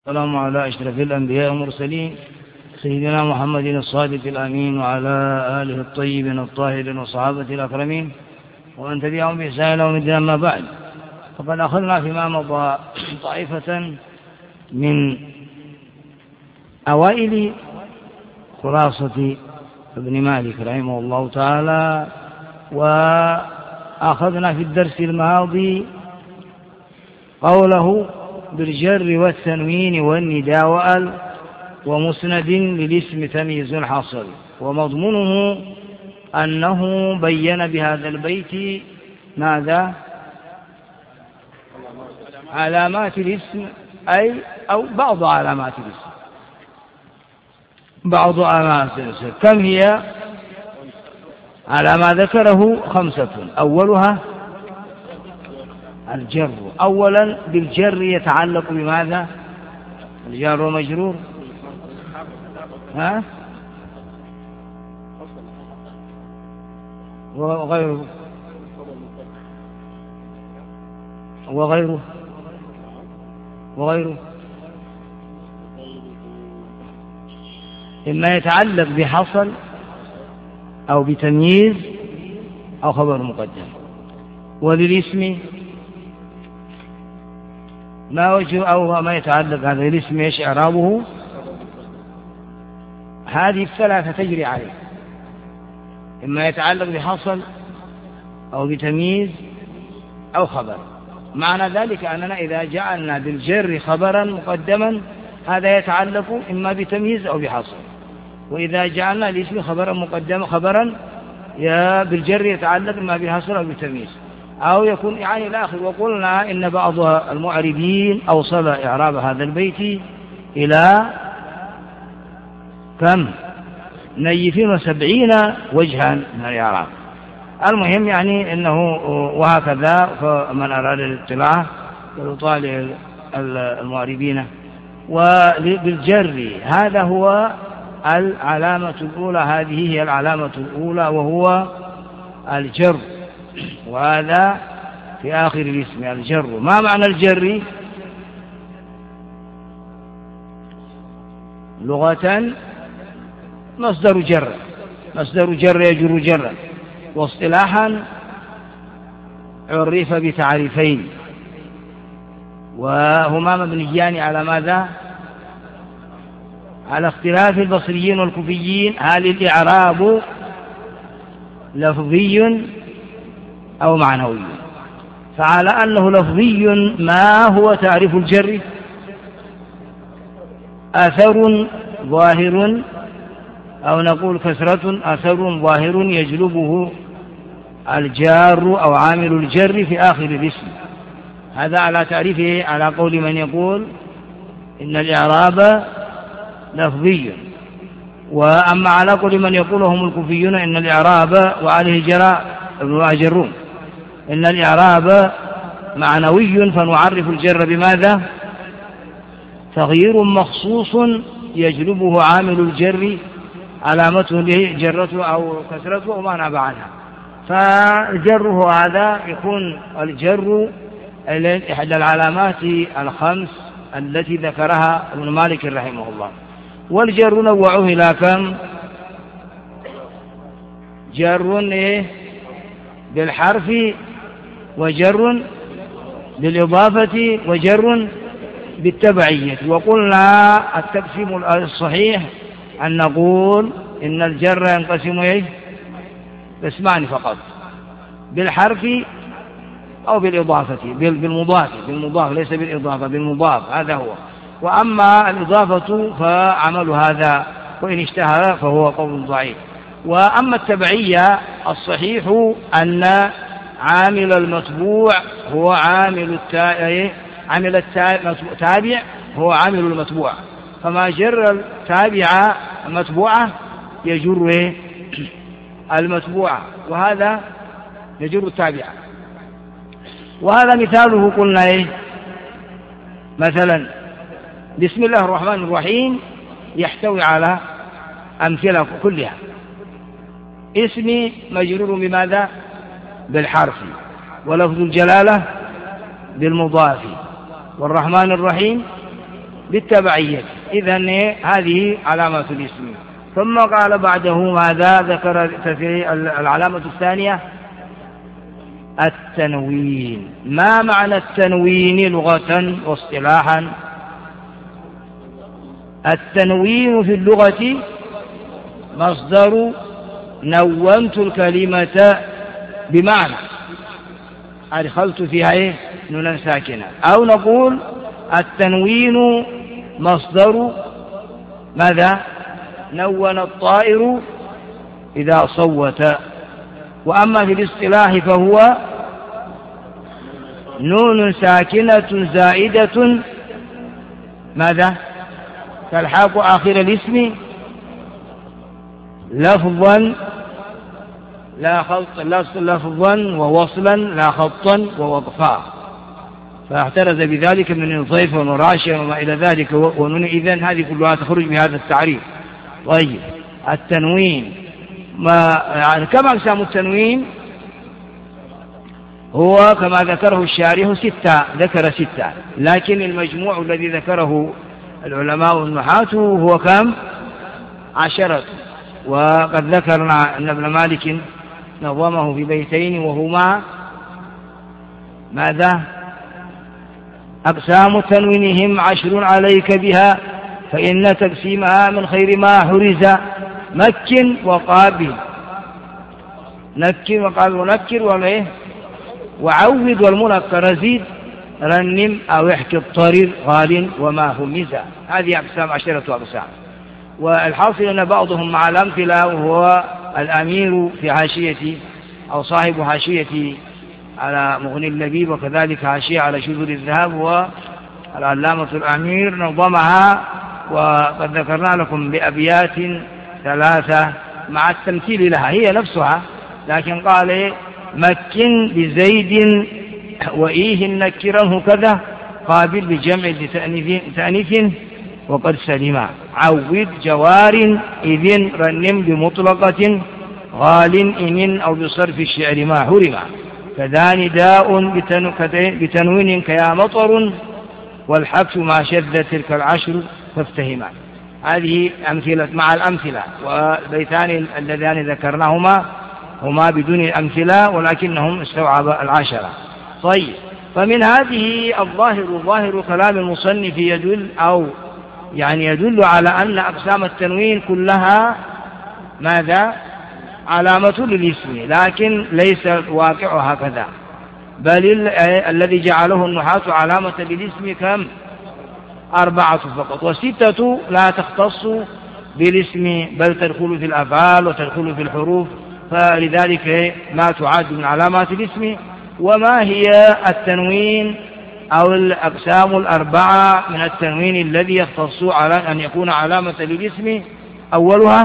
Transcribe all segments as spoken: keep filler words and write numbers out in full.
السلام على أشرف الأنبياء والمرسلين سيدنا محمد الصادق الأمين وعلى آله الطيبين الطاهرين وصحابة الأكرمين ومن تبعهم بإحسان يوم الدين. أما بعد، فقد أخذنا فيما مضى طائفة من أوائل خلاصة ابن مالك رحمه الله تعالى، وأخذنا في الدرس الماضي قوله بالجر والتنوين والنداء وأل ومسند للاسم تمييز حاصل، ومضمونه أنه بين بهذا البيت ماذا؟ علامات الاسم، أي أو بعض علامات الاسم، بعض علامات الاسم. كم هي؟ على ما ذكره خمسة. أولها الجر. أولا بالجر يتعلق بماذا؟ الجار ومجرور، ها؟ وغيره وغيره وغيره إما يتعلق بحصل أو بتمييز أو خبر مقدم. وللاسم ما وجه أو ما يتعلق هذا الاسم ايش إعرابه؟ هذه الثلاثة تجري عليه، إما يتعلق بحصل أو بتمييز أو خبر. معنى ذلك أننا إذا جعلنا بالجر خبرا مقدما هذا يتعلق إما بتمييز أو بحصل، وإذا جعلنا الاسم خبرا مقدما خبرا يا بالجر يتعلق إما بحصل أو بتمييز أو يكون يعني الآخر. وقلنا إن بعض المعربين أوصل إعراب هذا البيت إلى كم؟ نيفين وسبعين وجها من الإعراب. المهم يعني إنه وهكذا، فمن أراد الاطلاع يطالع المعربين. وبالجر هذا هو العلامة الأولى، هذه هي العلامة الأولى وهو الجر، وهذا في آخر الاسم الجر. ما معنى الجر لغة؟ مصدر جر، مصدر جر يجر جرا. واصطلاحا عرف بتعريفين وهما مبنيان على ماذا؟ على اختلاف البصريين والكوفيين. هل الإعراب لفظي أو معنوي؟ فعلى أنه لفظي ما هو تعريف الجر؟ أثر ظاهر أو نقول كسرة أثر ظاهر يجلبه الجار أو عامل الجر في آخر الاسم. هذا على تعريفه على قول من يقول إن الإعراب لفظي. وأما على قول من يقول هم الكوفيون إن الإعراب وعليه جرى ابن أجرون إن الإعراب معنوي، فنعرف الجر بماذا؟ تغيير مخصوص يجلبه عامل الجر علامته جرته أو كسرته وما ناب عنها. فالجر هذا يكون الجر إحدى العلامات الخمس التي ذكرها ابن مالك رحمه الله. والجر نوعه إلى كم؟ جر إيه؟ بالحرف، وجر بالإضافة، وجر بالتبعية. وقلنا التقسيم الصحيح أن نقول إن الجر ينقسم إيه؟ قسمان فقط، بالحرف أو بالإضافة، بالمضاف بالمضاف ليس بالإضافة، بالمضاف هذا هو. وأما الإضافة فعمل هذا وإن اشتهر فهو قول ضعيف. وأما التبعية الصحيح أن عامل المتبوع هو عامل التابع، عامل التابع هو عامل المتبوع، فما جر التابع المتبوعة يجر المتبوعة، وهذا يجر التابع. وهذا مثاله قلنا إيه؟ مثلا بسم الله الرحمن الرحيم يحتوي على أمثلة كلها. اسمي مجرور بماذا؟ بالحرف، ولفظ الجلالة بالمضاف، والرحمن الرحيم بالتبعية. إذن هذه علامة الاسم. ثم قال بعده ماذا؟ ذكر العلامة الثانية التنوين. ما معنى التنوين لغة واصطلاحا؟ التنوين في اللغة مصدر نونت الكلمة بمعنى أدخلت فيها إيه؟ نونا ساكنة. أو نقول التنوين مصدر ماذا؟ نون الطائر إذا صوت. وأما في الاصطلاح فهو نون ساكنة زائدة ماذا؟ تلحق آخر الاسم لفظا لا خط لفظا ووصلا لا خطا ووقفا، فاحترز بذلك من الضيف والراشية وما إلى ذلك. ونون إذن هذه كلها تخرج بهذا التعريف. طيب التنوين ما يعني كم أقسام التنوين؟ هو كما ذكره الشارح ستة، ذكر ستة، لكن المجموع الذي ذكره العلماء والنحاة هو كم؟ عشرة. وقد ذكرنا أن ابن مالك نظمه في بيتين وهما ماذا؟ أقسام تنوينهم عشر عليك بها فإن تقسيمها من خير ما حرز. مكن وقابل، نكر وقابل ونكر وإيه وعوض والمنكر زيد رنم أو احكي الطرير غال وما همزة. هذه أقسام عشرة أقسام. والحاصل أن بعضهم مع الأمثلة، وهو الأمير في حاشية أو صاحب حاشية على مغني اللبيب، وكذلك حاشية على شذور الذهب، والعلامة الأمير نظمها، وقد ذكرنا لكم بأبيات ثلاثة مع التمثيل لها هي نفسها، لكن قال مكن بزيد وإيه نكره كذا قابل بجمع تأنيث وقد سلم. عوض جوار إذن رنم بمطلقة غال إن أو بصرف الشعر ما حرم. كذا نداء بتنوين كيا مطر والحبس ما شذ تلك العشر فافتهما. هذه أمثلة مع الأمثلة، والبيتان اللذان ذكرناهما هما بدون الأمثلة ولكنهم استوعب العشرة. طيب، فمن هذه الظاهر ظاهر كلام المصنف يدل أو يعني يدل على أن أقسام التنوين كلها ماذا؟ علامة للاسم، لكن ليس الواقع هكذا، بل الذي جعله النحاة علامة للاسم كم؟ أربعة فقط، وستة لا تختص بالاسم بل تدخل في الأفعال وتدخل في الحروف، فلذلك ما تعد من علامات الاسم. وما هي التنوين أو الأقسام الأربعة من التنوين الذي يختص على أن يكون علامة للاسم؟ أولها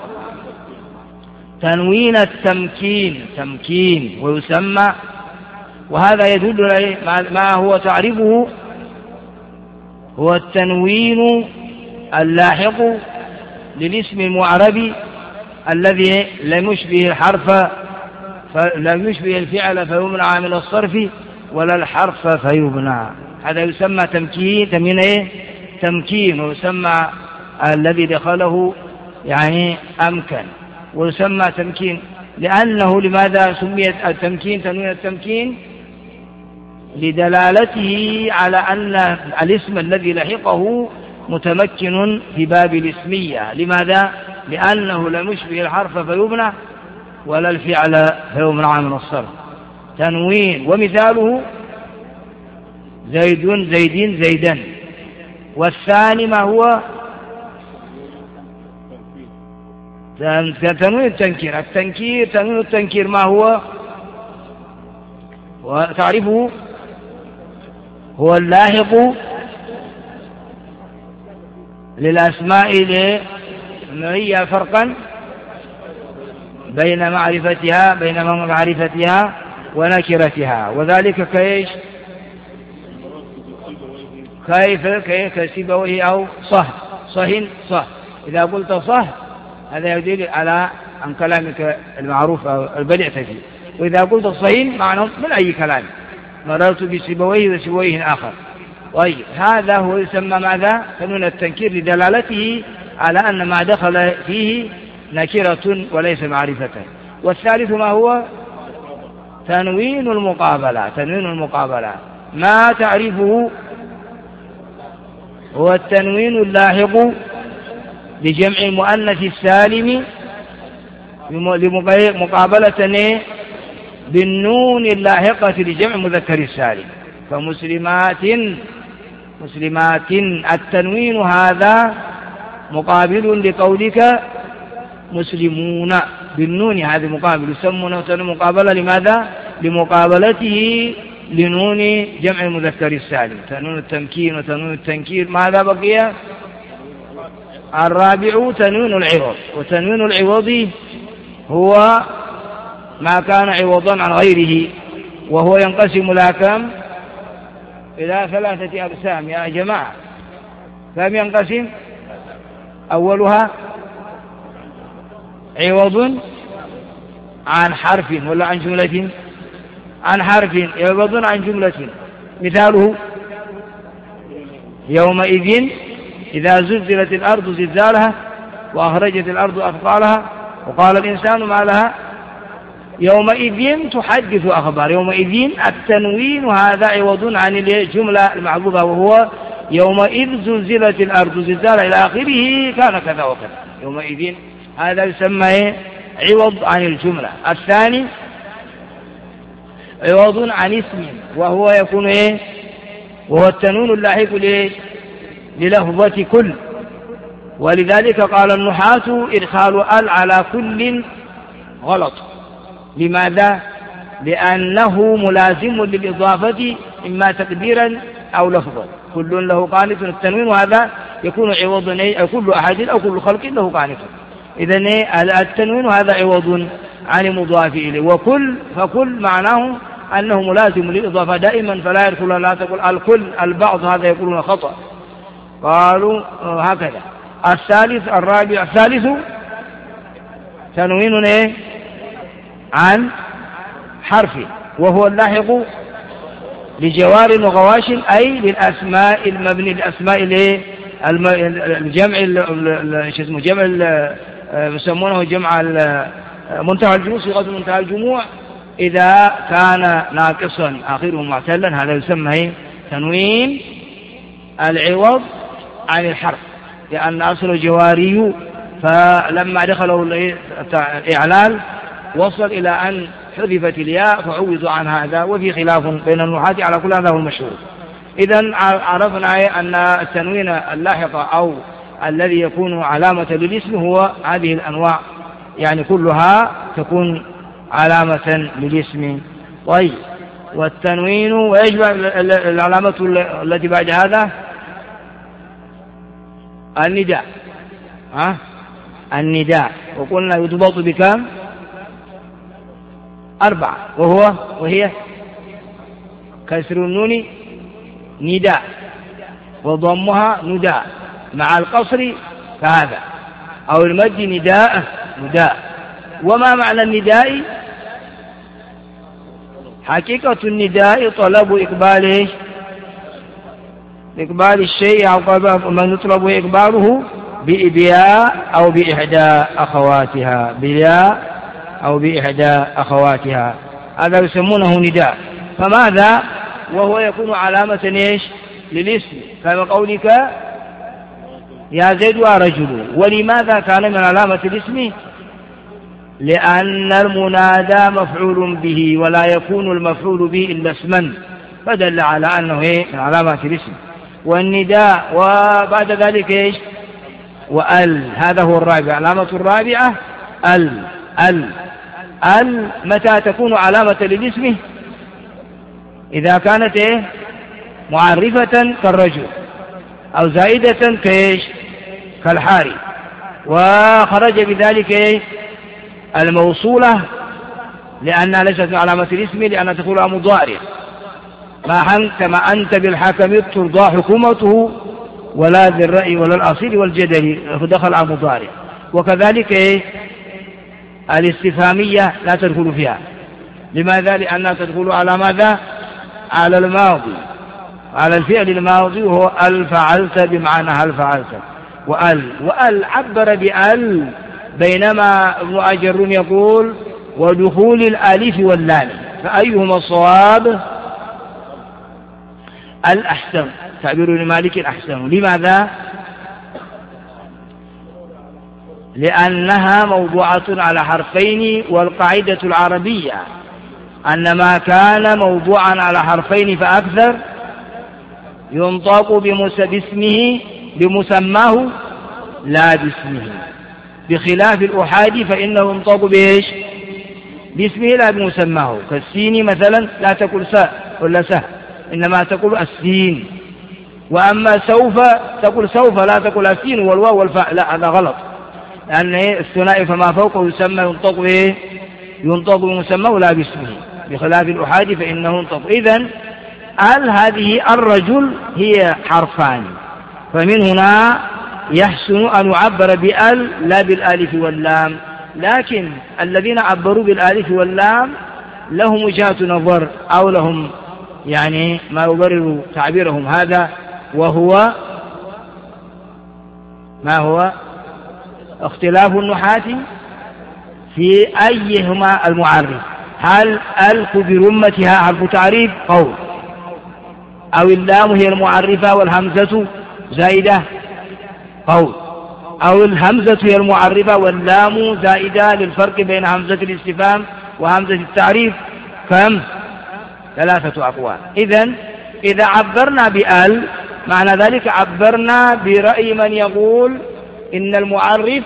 تنوين التمكين، تمكين ويسمى، وهذا يدل عليه ما هو تعريفه، هو التنوين اللاحق للاسم المعربي الذي لم يشبه الحرف لم يشبه الفعل فيمنع من الصرف ولا الحرف فيبنى. هذا يسمى تمكين. تمكين ايه؟ تمكين. ويسمى الذي دخله يعني أمكن، ويسمى تمكين لأنه لماذا سميت التمكين تنوين التمكين؟ لدلالته على أن الاسم الذي لحقه متمكن في باب الاسمية. لماذا؟ لأنه لم يشبه الحرف فيبنى ولا الفعل فيمنع من الصرف. تنوين. ومثاله زيد زيدين زيدا. والثاني ما هو؟ تنوين التنكير. التنكير تنوين التنكير ما هو؟ وتعرفه هو اللاحق للأسماء هي فرقا بين معرفتها بين معرفتها ونكرتها. وذلك كيش؟ كيف كيف كسيبويه أو صح صهن صح. إذا قلت صح هذا يدل على عن كلامك المعروف أو البديع فيه. وإذا قلت صهين معنى من أي كلام. مررت بسيبويه وسيبويه آخر. طيب هذا هو يسمى ماذا؟ تنوين التنكير لدلالته على أن ما دخل فيه نكرة وليس معرفة. والثالث ما هو؟ تنوين المقابلة. تنوين المقابلة ما تعرفه؟ هو التنوين اللاحق لجمع المؤنث السالم لمقابلة بالنون اللاحقة لجمع مذكر السالم. فمسلمات مسلمات التنوين هذا مقابل لقولك مسلمون بالنون، هذه مقابل يسمونه مقابلة. لماذا؟ لمقابلته لنون جمع المذكر السالم. تنوين التمكين وتنوين التنكير. ماذا بقي؟ الرابع تنوين العوض. وتنوين العوض هو ما كان عوضا عن غيره، وهو ينقسم إلى كم؟ إلى ثلاثة أقسام يا جماعة. كم ينقسم؟ أولها عوض عن حرف ولا عن جملة؟ عن حرف. عوض عن جملة. مثاله يومئذ إذا زلزلت الأرض زلزالها وأخرجت الأرض أثقالها وقال الإنسان ما لها يومئذ تحدث أخبار. يومئذ التنوين هذا عوض عن الجملة المعبوبة، وهو يومئذ زلزلت الأرض زلزالها إلى آخره كان كذا وكذا. يومئذ هذا يسمى عوض عن الجملة. الثاني عوض عن اسم، وهو يكون إيه؟ وهو التنوين اللاحق للفظة كل. ولذلك قال النحاة إدخال ال على كل غلط. لماذا؟ لأنه ملازم للإضافة إما تقديرا أو لفظا. كل له قانت. التنوين هذا يكون عوضا كل أحد أو كل خلق له قانت. إذن التنوين هذا عوض عن مضاف إليه. وكل فكل معناه أنه ملازم للإضافة دائما، فلا يدخل لا تقول الكل البعض، هذا يقولون خطأ. قالوا هكذا. الثالث الرابع الثالث تنوين إيه؟ عن حرف، وهو اللاحق لجوار وغواش، أي للأسماء المبني الأسماء الجمع اسمه جمع يسمونه جمع منتهى الجموع. صيغة منتهى الجموع إذا كان ناقصا آخره معتلا هذا يسمى تنوين العوض عن الحرف، لأن أصل جواري، فلما دخله الإعلال وصل إلى أن حذفت الياء فعوض عن هذا. وفي خلاف بين النحاة على كل هذا هو المشهور. إذن عرفنا أن التنوين اللاحق أو الذي يكون علامة للاسم هو هذه الأنواع، يعني كلها تكون علامة للاسم. طيب والتنوين ويجب العلامة التي بعد هذا النداء. ها النداء وقلنا يضبط بكم؟ أربعة، وهو وهي كسر النون نداء، وضمها نداء مع القصر كهذا، أو المد نداء نداء. وما معنى النداء؟ حقيقة النداء طلب إقباله إقبال الشيء أو من يطلب إقباله بإبياء أو بإحدى أخواتها، بإبياء أو بإحدى أخواتها، هذا يسمونه نداء. فماذا؟ وهو يكون علامة إيش؟ للاسم، كما قولك يا زيد ورجل. ولماذا كان من علامة الاسم؟ لأن المنادى مفعول به، ولا يكون المفعول به إلا اسما، فدل على أنه من علامة الاسم. والنداء وبعد ذلك إيش؟ وأل، هذا هو الرابع. علامة الرابعة ال ال ال متى تكون علامة للاسم؟ إذا كانت إيه؟ معرفة كالرجل، أو زائدة كإيش؟ كالحاري. وخرج بذلك إيه؟ الموصولة، لأنها ليست علامة الاسم، لأنها تقول مضارع. ما أنت ما أنت بالحكم ترضى حكومته، ولا ذي الرأي ولا الأصيل والجدل، فدخل على مضارع. وكذلك إيه؟ الاستفهامية لا تدخل فيها. لماذا؟ لأنها تدخل على ماذا؟ على الماضي. على الفعل الماضي وهو ال فعلت بمعنى هل فعلت، وال وال عبر بال، بينما ابن أجرون يقول ودخول الألف واللام، فأيهما الصواب؟ الأحسن، تعبير لمالك الأحسن. لماذا؟ لأنها موضوعة على حرفين، والقاعدة العربية أن ما كان موضوعا على حرفين فأكثر ينطق باسمه بمسماه لا باسمه، بخلاف الأحادي فإنه ينطق بإيش؟ باسمه لا بمسماه. كالسين مثلا لا تقول ساء ولا سه، إنما تقول السين. وأما سوف تقول سوف، لا تقول السين والواو والفاء، لا هذا غلط، لأن الثنائي فما فوقه يسمى ينطق إيه؟ ينطق بمسماه لا باسمه، بخلاف الأحادي فإنه ينطق. إذن ال هذه الرجل هي حرفان، فمن هنا يحسن أن يعبر بال لا بالالف واللام. لكن الذين عبروا بالالف واللام لهم وجهة نظر، أو لهم يعني ما يبرر تعبيرهم هذا، وهو ما هو اختلاف النحاة في أيهما المعرف، هل ألف برمتها حرف تعريف قول، أو اللام هي المعرفة والهمزة زائدة قول، أو الهمزة هي المعرفة واللام زائدة للفرق بين همزة الاستفهام وهمزة التعريف. كم؟ ثلاثة أقوال. إذن إذا عبرنا بأل معنى ذلك عبرنا برأي من يقول إن المعرف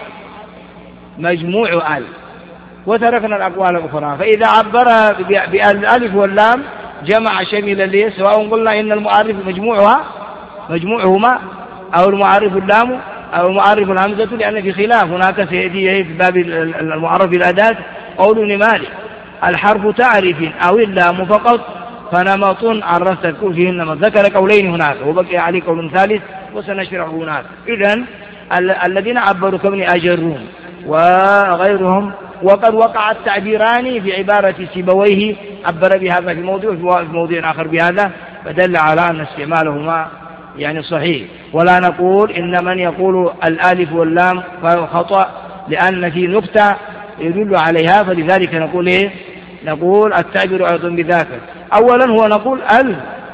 مجموع أل، وتركنا الأقوال الأخرى. فإذا عبر بالألف واللام جمع شمل ليه، سواء قلنا إن المعرف مجموعها مجموعهما، أو المعرف اللام، أو المعرف الهمزة، لأن في خلاف هناك سيأتي في باب المعرف بالأداة قول ابن مالك الحرف تعريف أو اللام فقط فنمط عرفت تكون فيه النمط. ذكر قولين هناك وبقي عليه قول ثالث وسنشرحه هناك. إذن الذين عبروا كابن أجرون وغيرهم، وقد وقع التعبيران في عبارة سيبويه، عبر بهذا في موضوع في موضوع آخر بهذا، فدل على أن استعمالهما يعني صحيح. ولا نقول إن من يقول الآلف واللام فهو خطأ، لأن في نقطة يدل عليها، فلذلك نقول إيه؟ نقول التعبير أيضا بذاك. أولا هو نقول ال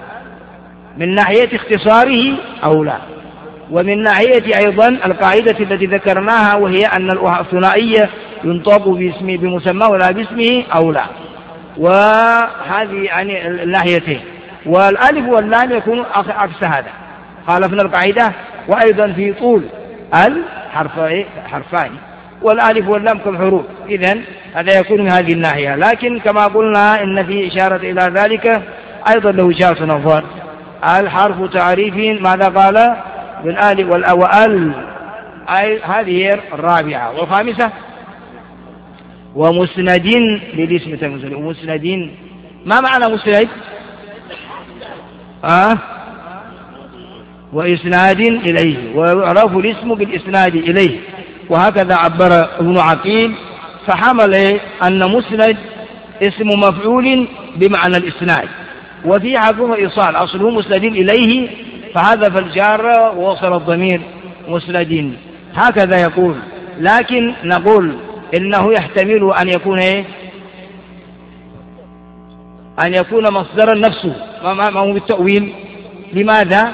من ناحية اختصاره أو لا، ومن ناحية أيضا القاعدة التي ذكرناها، وهي أن الثنائية ينطق باسمه بمسمى ولا باسمه أو لا، وهذه يعني الناحيتين. والألف واللام يكون عكس هذا، خالفنا القاعدة. وأيضا في طول ال حرفان، والألف واللام كم حروف، إذن هذا يكون من هذه الناحية. لكن كما قلنا إن في إشارة إلى ذلك أيضا له وجهة نظر. الحرف تعريف ماذا قال؟ بالآلف والأوال، هذه الرابعة. والخامسة ومسند للاسم تمثل. ومسند ما معنى مسند؟ أه؟ وإسناد إليه، ويعرف الاسم بالإسناد إليه، وهكذا عبر ابن عقيل، فحمل أن مسند اسم مفعول بمعنى الإسناد، وفي حكم إيصال أصله مسند إليه، فحذف الجار ووصل الضمير مسند، هكذا يقول. لكن نقول إنه يحتمل أن يكون إيه؟ أن يكون مصدرا نفسه، ما هو بالتأويل. لماذا؟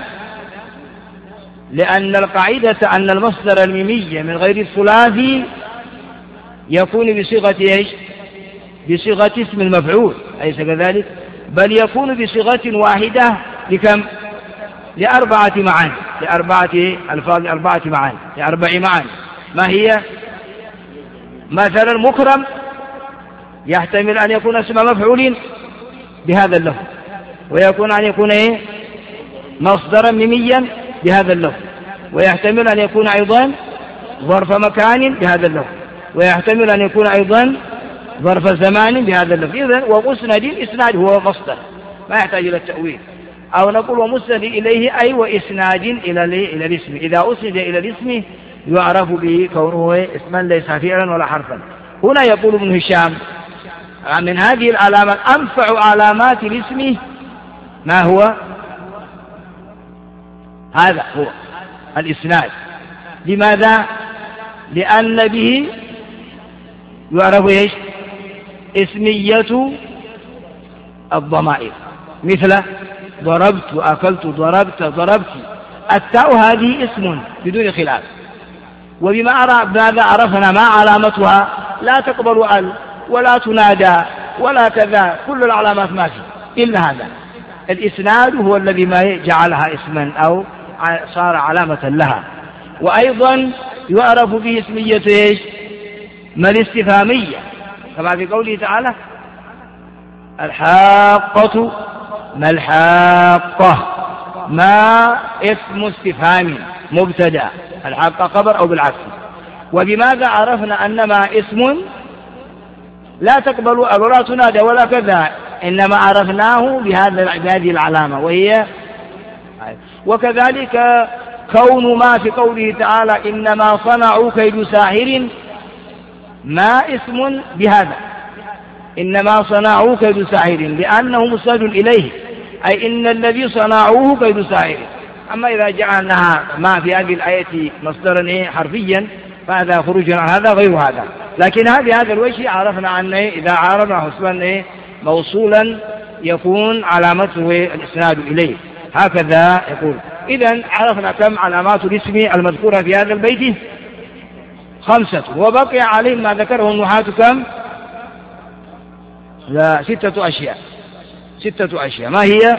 لأن القاعدة أن المصدر الميمي من غير الثلاثي يكون بصيغة إيش؟ بصيغة اسم المفعول، أليس كذلك؟ بل يكون بصيغة واحدة لكم؟ لأربعة معاني، لأربعة ألفاظ، أربعة معاني، لأربع معاني. ما هي؟ مثلا مكرم يحتمل أن يكون اسم مفعول بهذا اللفظ، ويكون أن يكون إيه؟ مصدرا ميميا بهذا اللفظ، ويحتمل أن يكون أيضا ظرف مكان بهذا اللفظ، ويحتمل أن يكون أيضا ظرف زمان بهذا اللفظ. إذن ومسند إسناد هو مصدر ما يحتاج إلى التأويل. أو نقول ومسند إليه أي وإسناد إلى إلى الاسم، إذا أسند إلى الاسم يعرف به كونه اسما ليس فعلا ولا حرفا. هنا يقول ابن هشام من هذه العلامات أنفع علامات الاسم ما هو؟ هذا هو الإسناد. لماذا؟ لأن به يعرف إيش؟ اسمية الضمائر، مثل ضربت وأكلت، ضربت ضربت. التاء هذه اسم بدون خلاف، وبماذا عرفنا ما علامتها؟ لا تقبل ال ولا تنادى ولا كذا، كل العلامات ما في إلا هذا. الإسناد هو الذي ما جعلها اسما أو صار علامة لها. وأيضا يعرف به اسمية إيش؟ ما الاستفهامية، كما في قوله تعالى الحاقة ما الحاقة، ما اسم استفهام مبتدأ، الحاقة خبر أو بالعكس. وبماذا عرفنا أن ما اسم لا تقبل ولا تنادى ولا كذا، إنما عرفناه بهذه العلامة وهي. وكذلك كون ما في قوله تعالى إنما صنعوا كيد ساحر، ما اسم بهذا، إنما صنعوا كيد ساحر لأنه مسند إليه، أي إن الذي صنعوه كيد ساحر. أما إذا جعلناها ما في هذه الآية مصدرا حرفيا فهذا خروج عن هذا غير هذا. لكن هذه هذا الوجه عرفنا أن إذا عرفنا اسما موصولا يكون علامته الإسناد إليه، هكذا يقول. إذن عرفنا كم علامات الاسم المذكورة في هذا البيت؟ خمسة، وبقي عليهم ما ذكره النحاة كم؟ لا، ستة أشياء. ستة أشياء ما هي؟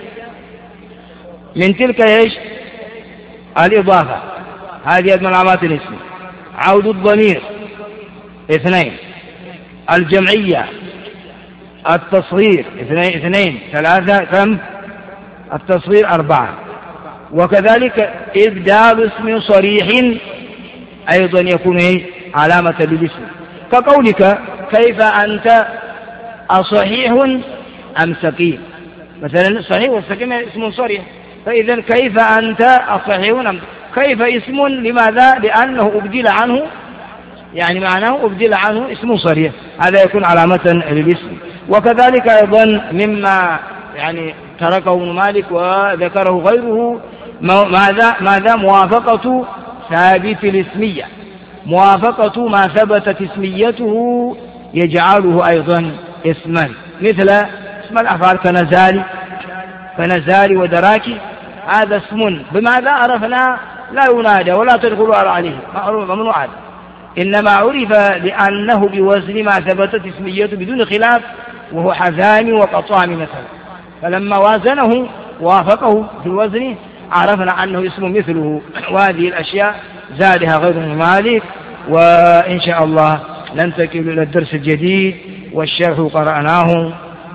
من تلك إيش؟ الإضافة، هذه من علامات الاسم. عود الضمير اثنين، الجمعية، التصغير اثنين اثنين ثلاثة كم؟ التصغير أربعة. وكذلك إبدال اسم صريح أيضا يكون علامة للاسم، كقولك كيف أنت أصحيح أم سقيم، مثلا صحيح والسقيم اسم صريح، فإذا كيف أنت أصحيح أم كيف اسم، لماذا؟ لأنه أبدل عنه، يعني معناه أبدل عنه اسم صريح، هذا يكون علامة للاسم. وكذلك أيضا مما يعني تركه ابن مالك وذكره غيره ماذا ماذا موافقة ثابت الاسمية، موافقة ما ثبتت اسميته يجعله أيضا اسما، مثل اسم الأفعال كنزالي كنزالي ودراكي، هذا اسم بماذا عرفنا؟ لا ينادى ولا تدخل عليه، ممنوع، إنما عرف لأنه بوزن ما ثبتت اسميته بدون خلاف، وهو حزام وقطام مثلا، فلما وازنه وافقه في الوزن عرفنا أنه اسم مثله. وهذه الأشياء زادها غير مالك. وإن شاء الله ننتقل إلى الدرس الجديد والشرح قرأناه،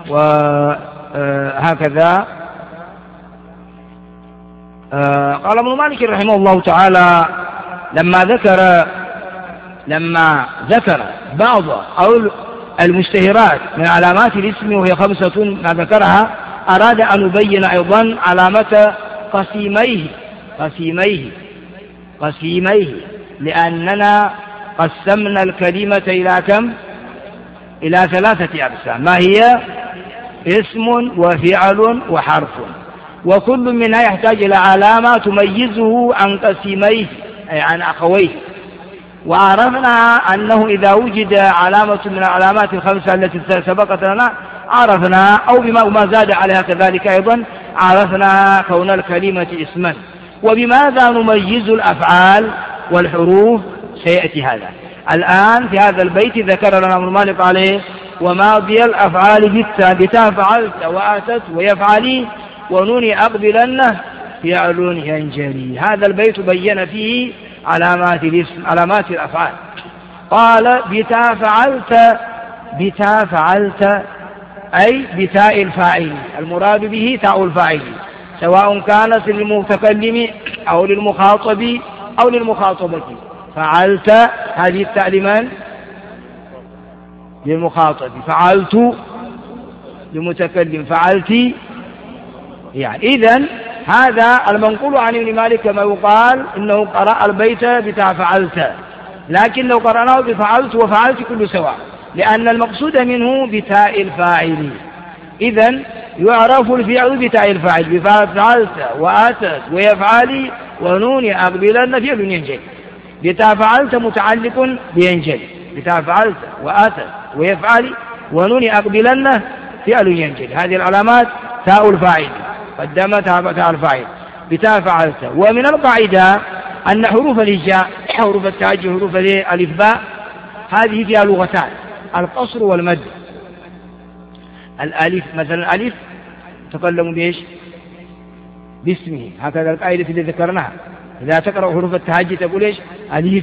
وهكذا قال ابن مالك رحمه الله تعالى لما ذكر لما ذكر بعض أو المشتهرات من علامات الاسم وهي خمسة ما ذكرها، أراد أن يبين أيضا علامة قسيميه قسيميه قسيميه لأننا قسمنا الكلمة إلى كم؟ إلى ثلاثة أقسام، ما هي؟ اسم وفعل وحرف، وكل منها يحتاج إلى علامة تميزه عن قسيميه أي عن أخويه. وعرفنا أنه إذا وجد علامة من العلامات الخمسة التي سبقت لنا عرفنا، أو بما ما زاد عليها كذلك أيضا عرفنا كون الكلمة اسما. وبماذا نميز الأفعال والحروف؟ سيأتي هذا الآن في هذا البيت. ذكر لنا ابن مالك عليه وماضي الأفعال بالتاء، بتاء فعلت وآتت ويفعلي ونوني أقبلنه فعل ينجلي. هذا البيت بين فيه علامات الاسم علامات الأفعال. قال بتاء فعلت، بتاء فعلت أي بتاء الفاعل، المراد به تاء الفاعل، سواء كانت للمتكلم أو للمخاطب أو للمخاطبة. فعلت هذه التاء لمن؟ للمخاطب، فعلت للمتكلم، فعلت يعني. إذن هذا المنقول عن ابن مالك كما يقال إنه قرأ البيت بتاء فعلت، لكن لو قرأناه بفعلت وفعلت كل سواء، لأن المقصود منه بتاء الفاعل. إذن يعرف الفعل بتاء الفاعل بفعلت وآتت ويفعلي ونون أقبلن فعل ينجلي. بتاء فعلت متعلق بينجلي، بتاء فعلت وآتت ويفعلي ونون أقبلن فعل ينجلي. هذه العلامات تاء الفاعل قدمت تاء الفاعل بتاء فعلت. ومن القاعدة أن حروف الهجاء حروف التعجي حروف الإثباء هذه فيها لغتان، القصر والمد. الألف مثلا الألف تكلم بإيش؟ باسمه، هكذا القاعدة اللي ذكرناها. إذا تقرأ حروف التهجي تقول إيش؟ ألف،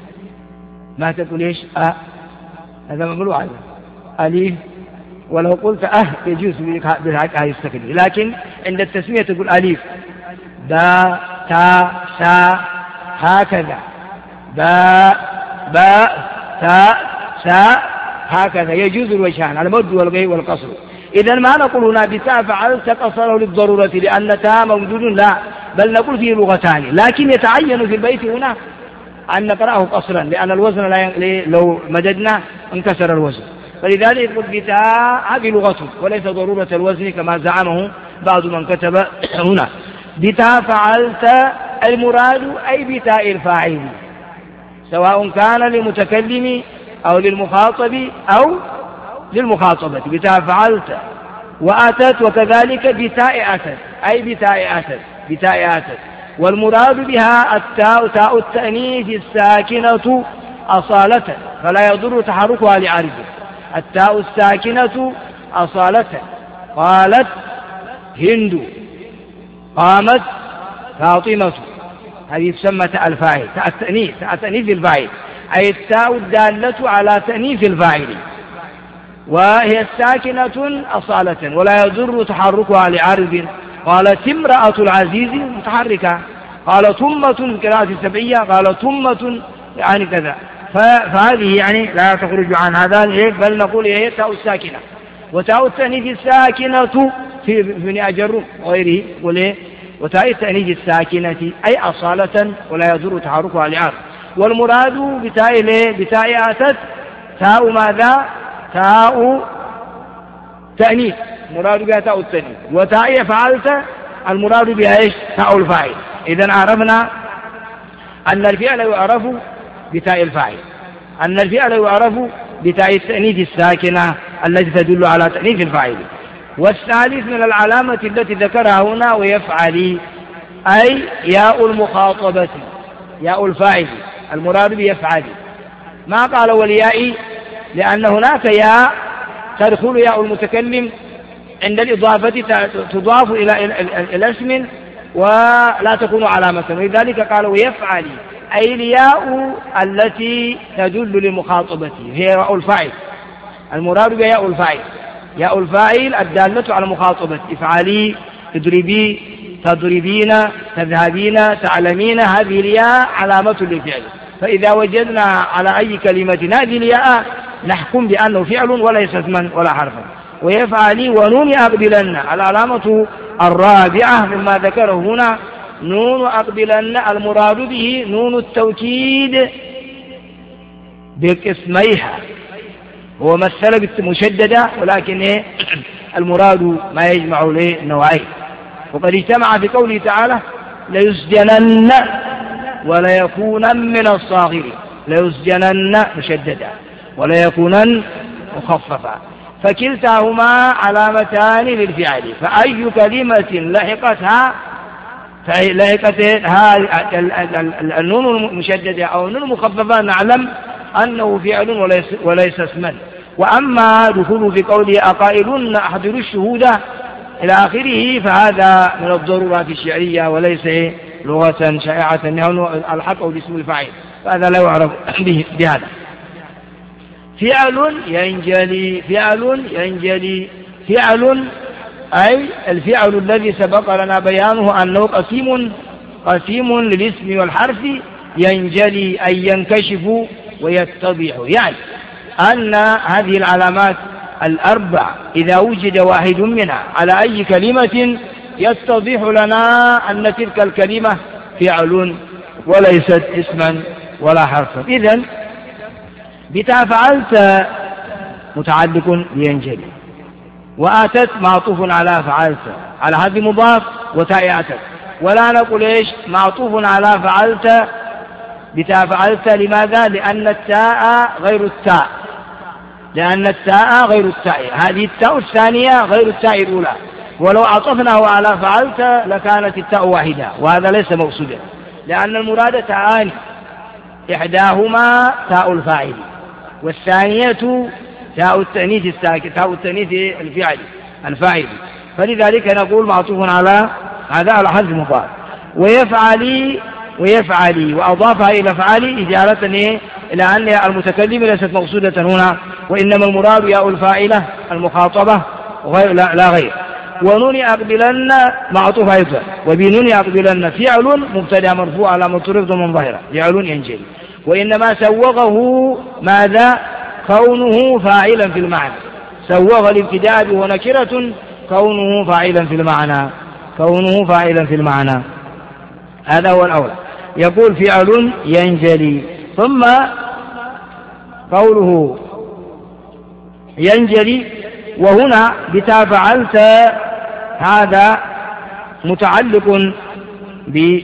ما تقول إيش؟ أ، هذا ممنوع هذا ألف. ولو قلت أه يجوز بالحق يستكن، لكن عند التسمية تقول ألف باء تاء ساء هكذا، باء باء تاء ساء هكذا، يجوز الوجهان على المد والغي والقصر. إذا ما نقول هنا بتاء فعلت قصره للضرورة لأن تاء موجود، لا، بل نقول فيه لغتان، لكن يتعين في البيت هنا أن نقرأه قصرا لأن الوزن لو مددنا انكسر الوزن، فلذلك يقول بتاء هذه لغته وليس ضرورة الوزن كما زعمه بعض من كتب هنا. بتاء فعلت المراد أي بتاء الفاعل، سواء كان للمتكلم أو للمخاطب أو للمخاطبة. بتاء فعلت وأتت وكذلك بتاء أتت أي بتاء أتت بتاء أتت. والمراد بها التاء تاء التأنيث الساكنة أصالة فلا يضر تحركها لعرض، التاء الساكنة أصالة. قالت هند، قامت فاطمة، هذه تسمى تاء الفاعل، تاء التأنيث، تاء تأنيث الفاعل أي التاء الدالة على تأنيث الفاعل، وهي الساكنة أصالة ولا يضر تحركها لعارض. قالت امرأة العزيز متحركة، قال ثمة قراءة السبعية، قال ثمة يعني كذا، فهذه يعني لا تخرج عن هذا، بل نقول هي تاء الساكنة. وتاء التأنيث الساكنة في ابن أجر وغيره وله، وتاء التأنيث الساكنة أي أصالة ولا يضر تحركها لعارض. والمراد بتاء بتاء آتت تاء ماذا؟ تاء تأنيث، مراد بها تاء التأنيث. وتاء فعلت المراد بها ايش؟ تاء الفاعل. إذن عرفنا أن الفعل يعرف بتاء الفاعل، أن الفعل يعرف بتاء التأنيث الساكنة التي تدل على تأنيث الفاعل. والثالث من العلامة التي ذكرها هنا ويفعل أي ياء المخاطبة، ياء الفاعل المراد بيفعل، ما قال والياء لأن هناك ياء تدخل ياء المتكلم عند الإضافة تضاف إلى اسم ولا تكون علامة، ولذلك قال ويفعل أي الياء التي تدل للمخاطبة هي ياء الفاعل، المراد بياء الفاعل، ياء الفاعل الدالة على المخاطبة، افعلي، اضربي، تضربين، تذهبين، تعلمين، هذه الياء علامة للفعل. فإذا وجدنا على أي كلمة هذه الياء نحكم بأنه فعل وليس اسما ولا حرفا. ويفعل ونون أقبلن العلامة الرابعة مما ذكره هنا نون أقبلن، المراد به نون التوكيد بقسميها، هو مثل بالمشددة ولكن إيه المراد ما يجمع له النوعين. وقد اجتمع في قوله تعالى ليسجنن وليكونن من الصاغرين، ليسجنن مشددا وليكونن مخففا، فكلتاهما علامتان للفعل، فأي كلمة لحقتها لحقتها النون المشددة أو النون المخففة نعلم أنه فعل وليس, وليس اسما. وأما دخوله في قوله أقائلون أحضروا الشهود إلى آخره فهذا من الضرورات الشعرية وليس لغة شائعة أنه الحق باسم الفاعل، فهذا لا يعرف به بهذا. فعل ينجلي، فعل ينجلي، فعل أي الفعل الذي سبق لنا بيانه أنه قسيم قسيم للاسم والحرف، ينجلي أي ينكشف ويتضح، يعني أن هذه العلامات الأربع إذا وجد واحد منها على أي كلمة يتضح لنا أن تلك الكلمة فعل وليست اسما ولا حرفا. إذن بتاء فعلت متعلق بينجلي، وآتت معطوف على فعلت، على هذه مضاف وتاء آتت. ولا نقول إيش معطوف على فعلت بتاء فعلت. لماذا؟ لأن التاء غير التاء، لأن التاء غير التاء، هذه التاء الثانية غير التاء الأولى، ولو عطفناه على فعلت لكانت التاء واحدة، وهذا ليس مقصودا، لأن المراد تاءان، إحداهما تاء الفاعل والثانية تاء التأنيث الساكن، تاء التأنيث الفعل الفاعل. فلذلك نقول معطوف على هذا على حذف مضاف. ويفعلي ويفعلي وأضافها إلى فعلي إجارة إلى أن المتكلم ليست مقصودة هنا، وإنما المراد ياء الفاعلة المخاطبة وغير لا, لا غير. ونون أقبلن معطوف أيضا، وبنون أقبلن فعل مبتدأ مرفوع على مطرف ضمن ظاهرة فعل ينجلي، وإنما سوغه ماذا؟ كونه فاعلا في المعنى. سوغ الابتداء به نكرة كونه فاعلا في المعنى، كونه فاعلا في المعنى، هذا هو الأولى. يقول فعل ينجلي. ثم قوله ينجلي وهنا بتا فعلت هذا متعلق ب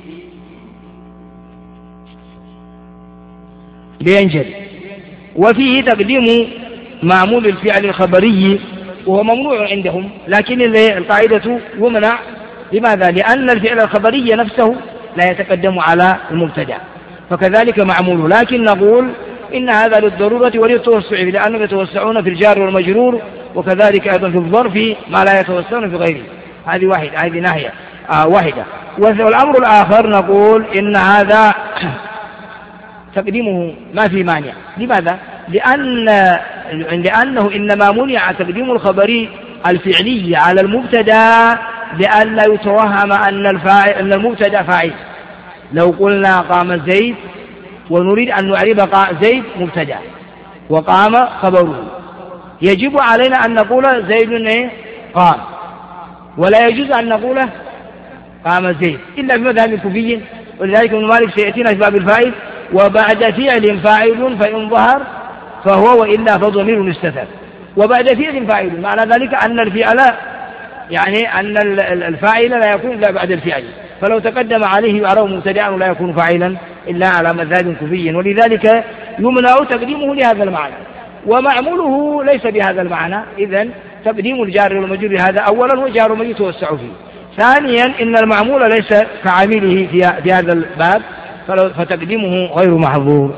بينجلي، وفيه تقديم معمول الفعل الخبري وهو ممنوع عندهم، لكن القاعدة يمنع. لماذا؟ لأن الفعل الخبري نفسه لا يتقدم على المبتدأ، فكذلك معموله. لكن نقول إن هذا للضرورة وللتوسع، لأنهم يتوسعون في الجار والمجرور، وكذلك أيضا في الظرف ما لا يتوسعون في غيره. هذه واحدة، هذه ناحية آه واحدة. والأمر الآخر نقول إن هذا تقديمه ما في مانع. لماذا؟ لأن لأنه إنما منع تقديم الخبري الفعلي على المبتدأ لأن لا يتوهم أن الفاعل أن المبتدأ فاعل. لو قلنا قام زيد ونريد أن نعرب زيد مبتدأ وقام خبره، يجب علينا أن نقول زيد قام، ولا يجوز أن نقول قام زيد إلا في مذهب كوفي. ولذلك ابن مالك سيأتينا في باب الفاعل وبعد فعل فاعل فإن ظهر فهو وإلا فضمير استتر. وبعد فعل فاعل معنى ذلك أن الفعل يعني أن الفاعل لا يكون إلا بعد الفعل، فلو تقدم عليه يعرب مبتدأ ولا يكون فاعلا إلا على مذهب كوفي، ولذلك يمنع تقديمه لهذا المعنى، ومعموله ليس بهذا المعنى. إذن تقديم الجار والمجرور هذا أولا، وجار ومجرور يتوسع فيه. ثانيا إن المعمول ليس كعامله في هذا الباب، فتقديمه غير محظور.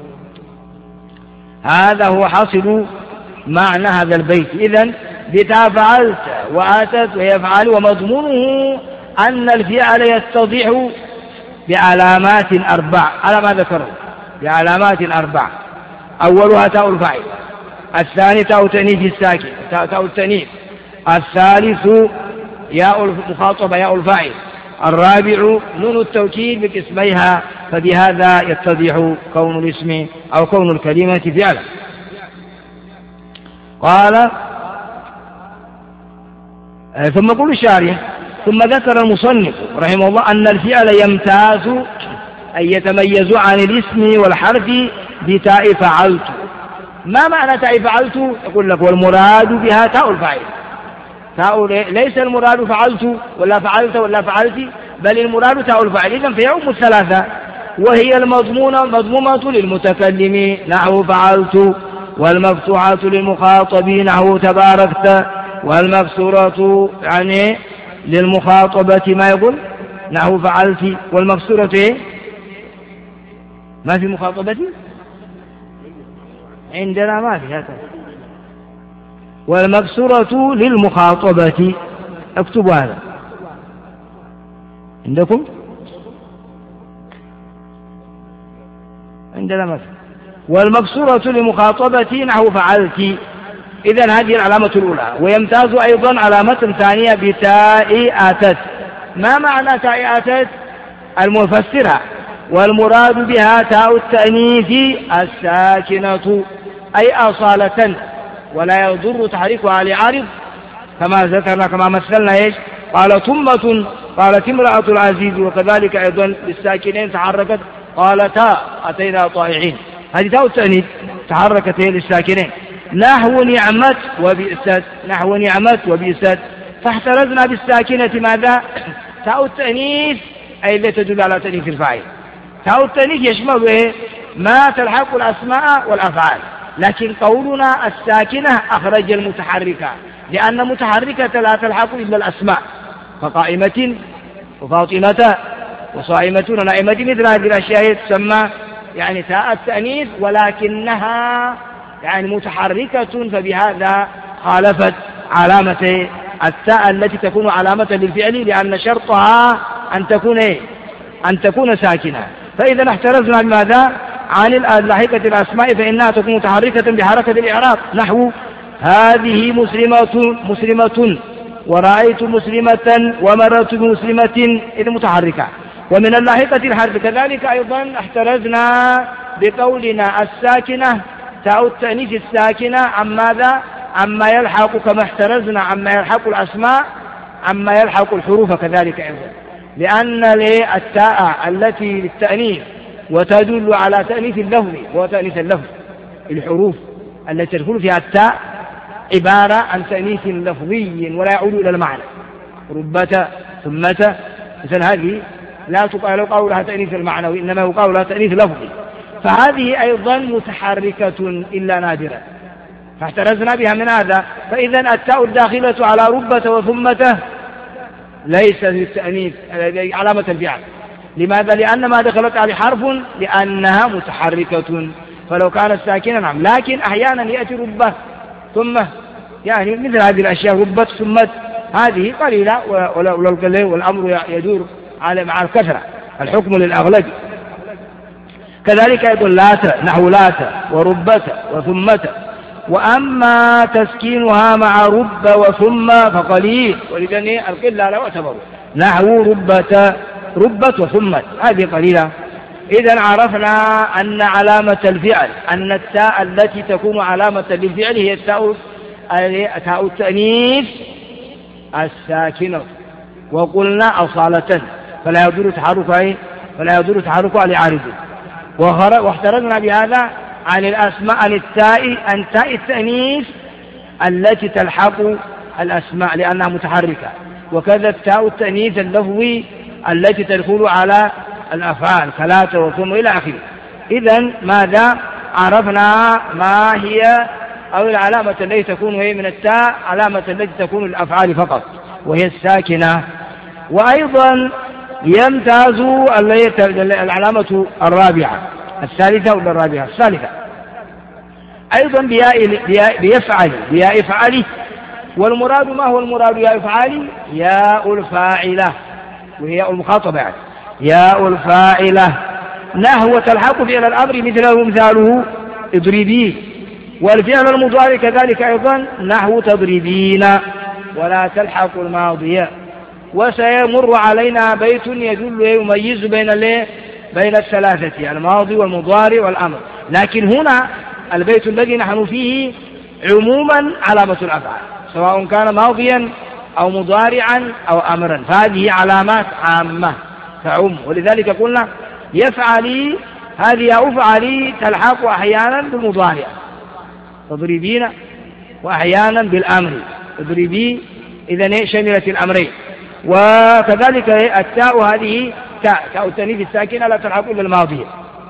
هذا هو حاصل معنى هذا البيت. إذن بتا فعلت وآتت ويفعل، ومضمونه أن الفعل يتضح بعلامات أربع على ما ذكره، بعلامات أربع. أولها تاء الفاعل، الثاني تاء تأنيث الساكن تاء التأنيث، الثالث ياء المخاطبة ياء الفاعل، الرابع نون التوكيد بقسميها، فبهذا يتضح كون الاسم أو كون الكلمة فعلا. قال ثم قول الشارح ثم ذكر المصنف رحمه الله أن الفعل يمتاز أي يتميز عن الاسم والحرف بتاء فعلت. ما معنى تاء فعلت؟ يقول لك والمراد بها تاء الفاعل. تاء ليس المراد فعلت ولا فعلت ولا فعلت، بل المراد تاء الفاعل. إذن فيعم الثلاثة، وهي المضمونة مضمومة للمتكلم نحو فعلت، والمفتوحة للمخاطب نحو تباركت، والمكسورة يعني للمخاطبة ما يقول نحو فعلت، والمكسورة إيه؟ ما في مخاطبتي عندنا ما في هكذا. والمكسورة للمخاطبة، اكتبوا هذا عندكم، عندنا ما في. والمكسورة للمخاطبة نحو فعلت. إذن هذه العلامة الأولى. ويمتاز أيضا علامة ثانية بتاء آتت. ما معنى تاء آتت؟ المفسرة، والمراد بها تاء التأنيث الساكنة أي أصالة، ولا يضر تحريكها لعارض كما ذكرنا كما مثلنا إيش؟ قال ثمة قالت امرأة العزيز، وكذلك أيضا للساكنين تحركت قالتا أتينا طائعين، هذه تاء التأنيث تحركت هي للساكنين. نحو نعمت وبئست، نحو نعمت وبئست، فاحترزنا بالساكنة ماذا؟ تاء التأنيث أي التي تدل على تأنيث الفاعل. تاء التأنيث يشمل إيه؟ ما تلحق الأسماء والأفعال، لكن قولنا الساكنة أخرج المتحركة، لأن متحركة لا تلحق إلا الأسماء، فقائمة وفاطمة وصائمة ونائمة مثل هذه الأشياء تسمى يعني تاء التأنيث، ولكنها يعني متحركة، فبهذا خالفت علامة التاء التي تكون علامة للفعل، لأن شرطها أن تكون إيه؟ أن تكون ساكنة. فإذا احترزنا بماذا؟ عن لاحقة الأسماء فإنها تكون متحركة بحركة الإعراب، نحو هذه مسلمة مسلمة ورأيت مسلمة ومررت بمسلمة، إذ متحركة. ومن اللاحقة الحرف كذلك أيضا احترزنا بقولنا الساكنة تاء التأنيث الساكنة عن ماذا؟ عما يلحق، كما احترزنا عما يلحق الأسماء عما يلحق الحروف كذلك أيضا، لأن التاء التي للتأنيث وتدل على تأنيث اللفظ وتأنيث اللفظ، الحروف التي تدخل فيها التاء عبارة عن تأنيث لفظي ولا يعود إلى المعنى، ربة ثمة، مثل هذه لا تقال قولها تأنيث المعنوي، إنما يقال لها تأنيث لفظي، فهذه أيضا متحركة إلا نادرا، فاحترزنا بها من هذا. فإذا التاء الداخلة على ربة وثمة ليست للتأنيث علامة الفعل. لماذا؟ لأن ما دخلت عليه حرف، لأنها متحركة، فلو كانت ساكنة نعم، لكن أحيانا يأتي ربة ثم، يعني مثل هذه الأشياء ربة ثمة، هذه قليلة والأمر يدور على مع الكثرة، الحكم للأغلب. كذلك يقول لات، نحو لات وربة وثمة. وأما تسكينها مع رب وثم فقليل، ولذن القلة لا يعتبر، نحو ربة ربة وثمة، هذه قليلة. إذن عرفنا أن علامة الفعل، أن التاء التي تكون علامة للفعل هي التاء تاء التأنيث الساكنة، وقلنا أصالة فلا يدور تحركها فلا يدور تحركها لعارضه. واحترزنا بهذا عن الأسماء، عن التاء عن تاء التأنيث التي تلحق الأسماء لأنها متحركة، وكذا التاء التأنيث اللفظي التي تدخل على الأفعال ثلاثة وثم إلى آخره. إذن ماذا عرفنا؟ ما هي أو العلامة التي تكون هي من التاء علامة التي تكون الأفعال فقط وهي الساكنة. وأيضا يمتاز العلامة الرابعة الثالثة ولا الرابعة الثالثة أيضا بيفعل بياء فعله. والمراد ما هو المراد ياء فعله؟ ياء الفاعلة وهي المخاطبة، يعني ياء الفاعلة، نحو تلحق فعل الأمر مثله مثاله اضربي، والفعل المضارع كذلك أيضا نحو تضربين، ولا تلحق الماضية. وسيمر علينا بيت يدل يميز بين بين الثلاثة الماضي والمضارع والأمر، لكن هنا البيت الذي نحن فيه عموما علامة الأفعال سواء كان ماضيا أو مضارعا أو أمرا، فهذه علامات عامة تعم. ولذلك قلنا يفعلي، هذه أفعلي تلحق أحيانا بالمضارع تضربين وأحيانا بالأمر اضربي، إذن شملت الأمرين. وكذلك التاء هذه تاء تاء التأنيث الساكنة لا تلحق إلا الماضية.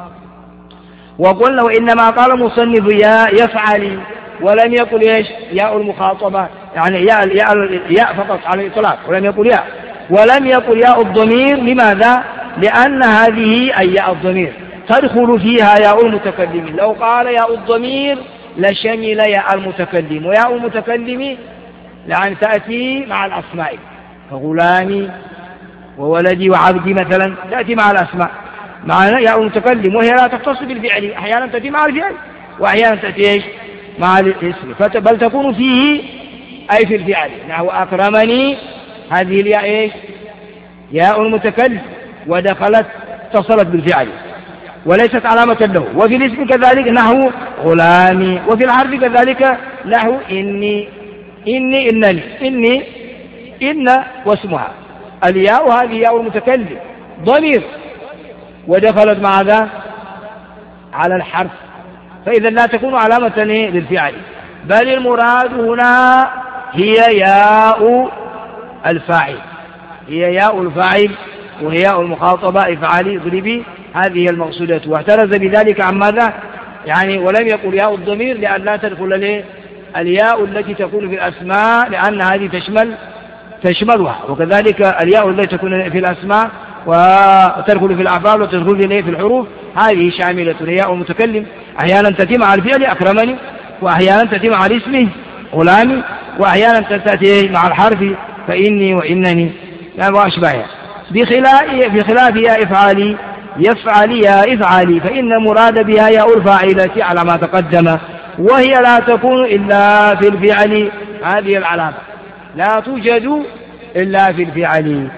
وقلنا وإنما قال مصنف يا يفعلي ولم يقل ايش؟ ياء المخاطبة، يعني ياء ياء فقط على الإطلاق، ولم يقل ياء ولم يقل ياء الضمير. لماذا؟ لأن هذه أي ياء الضمير تدخل فيها ياء المتكلم، لو قال ياء الضمير لشمل ياء المتكلم، وياء المتكلم يعني تأتي مع الأسماء كغلامي وولدي وعبدي مثلا، تأتي مع الأسماء معنى ياء المتكلم، وهي لا تختص بالفعل، أحيانا تأتي مع الفعل وأحيانا تأتي إيش؟ مع الاسم، بل تكون فيه أي في الفعل، نحو أكرمني، هذه الياء إيش؟ ياء المتكلم ودخلت اتصلت بالفعل وليست علامة له. وفي الاسم كذلك نحو غلامي، وفي الحرف كذلك نحو إني إني إنني إني إن واسمها الياء، هذه ياء المتكلم ضمير ودخلت مع ذا على الحرف، فإذا لا تكون علامة للفعل. بل المراد هنا هي ياء الفاعل، هي ياء الفاعل وهي ياء المخاطبة افعلي اضربي، هذه المقصودة. واحترز بذلك عن ماذا؟ يعني ولم يقل ياء الضمير لأن لا تدخل له الياء التي تكون في الأسماء، لأن هذه تشمل تشملها، وكذلك الياء التي تكون في الأسماء وتدخل في الأفعال وتدخل في الحروف هذه شاملة. ياء المتكلم أحيانا تتم على الفعل أكرمني، وأحيانا تتم على الاسم غلامي، وأحيانا تأتي مع الحرف فإني وإنني وأشبهها، بخلاف بخلاف يا إفعالي يفعلي يا إفعالي، فإن المراد بها ياء الفاعلة على ما تقدم، وهي لا تكون إلا في الفعل، هذه العلامة لا توجد إلا في الفعل،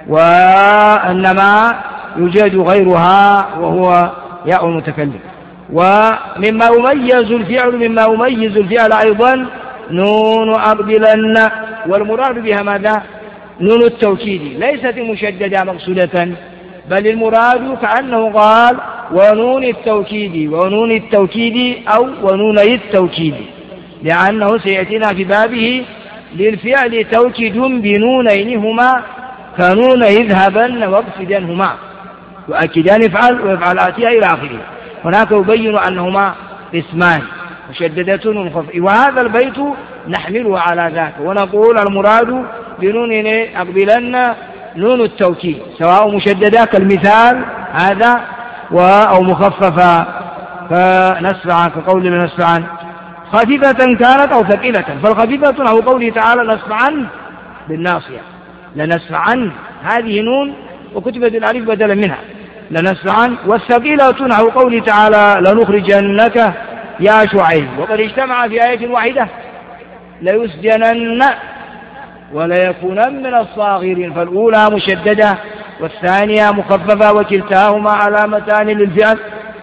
وإنما يوجد غيرها وهو ياء المتكلم. ومما يميز الفعل مما يميز الفعل أيضا نون أقبلن، والمراد بها ماذا؟ نون التوكيد، ليست مشددة مقصودة، بل المراد كأنه قال ونون التوكيد، ونون التوكيد أو ونوني التوكيد، لأنه سيأتينا في بابه للفعل توكيد بنونين هما كنون اذهبن واقصدنهما، يؤكدان افعل ويفعل آتيها إلى آخره. هناك يبين أنهما اسمان مشددة ومخففة، وهذا البيت نحمله على ذاك ونقول المراد بنون أقبلن نون التوكيد، سواء مشددة كالمثال هذا أو مخففة فنسفعا كقول نسفعا، خفيفة كانت أو ثقيلة، فالخفيفة أو قوله تعالى نسفعا بالناصية، لنسفعا هذه نون وكتبت الألف بدلا منها لنسفعا، والثقيلة أو قوله تعالى لنخرجنك يا شعيب، وقد اجتمع في آية واحدة ليسجنن وليكونن من الصاغرين، فالأولى مشددة والثانية مخففة وكلتاهما علامتان للفعل.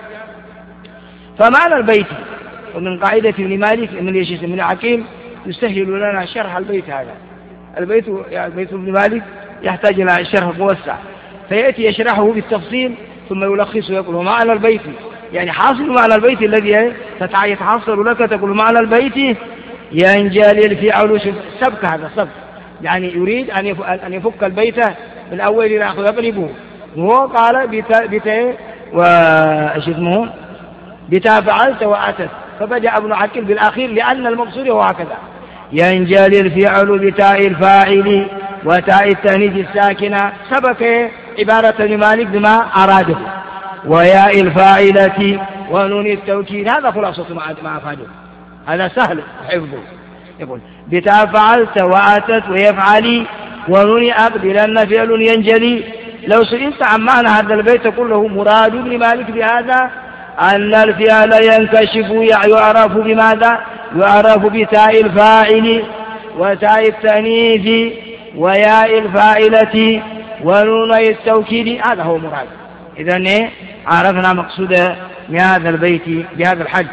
فمعنى البيت ومن قاعدة ابن مالك من يشيس من حكيم يسهل لنا شرح البيت هذا، البيت يعني بيت ابن مالك يحتاج إلى شرح موسع، فيأتي يشرحه بالتفصيل ثم يلخصه ويقول معنى البيت، يعني حاصل معنى البيت الذي يتحصل لك تقول معنى البيت ينجلي الفعل سبك، هذا سبك يعني يريد أن يفك البيت من أول إلى آخر يقلبه، وهو قال بتا بتا وإيش اسمه بتا فعلت وأتت، فبدأ ابن عقيل بالأخير لأن المقصود هو هكذا ينجلي الفعل بتاء الفاعل وتاء التأنيث الساكنة، سبك عبارة لمالك بما أراده، وياء الفاعلة ونون التوكيد، هذا خلاصة ما أفاده، هذا سهل حفظه. يقول بتاء فعلت وأتت ويفعلي ونون أقبلن فعل ينجلي. لو سئلت عن معنى هذا البيت تقول له مراد ابن مالك بهذا أن الفعل ينكشف يعرف بماذا؟ يعرف بتاء الفاعل وتاء التأنيث وياء الفاعلة ونون التوكيد، هذا هو مراد. إذن عرفنا مقصود من هذا البيت بهذا الحج.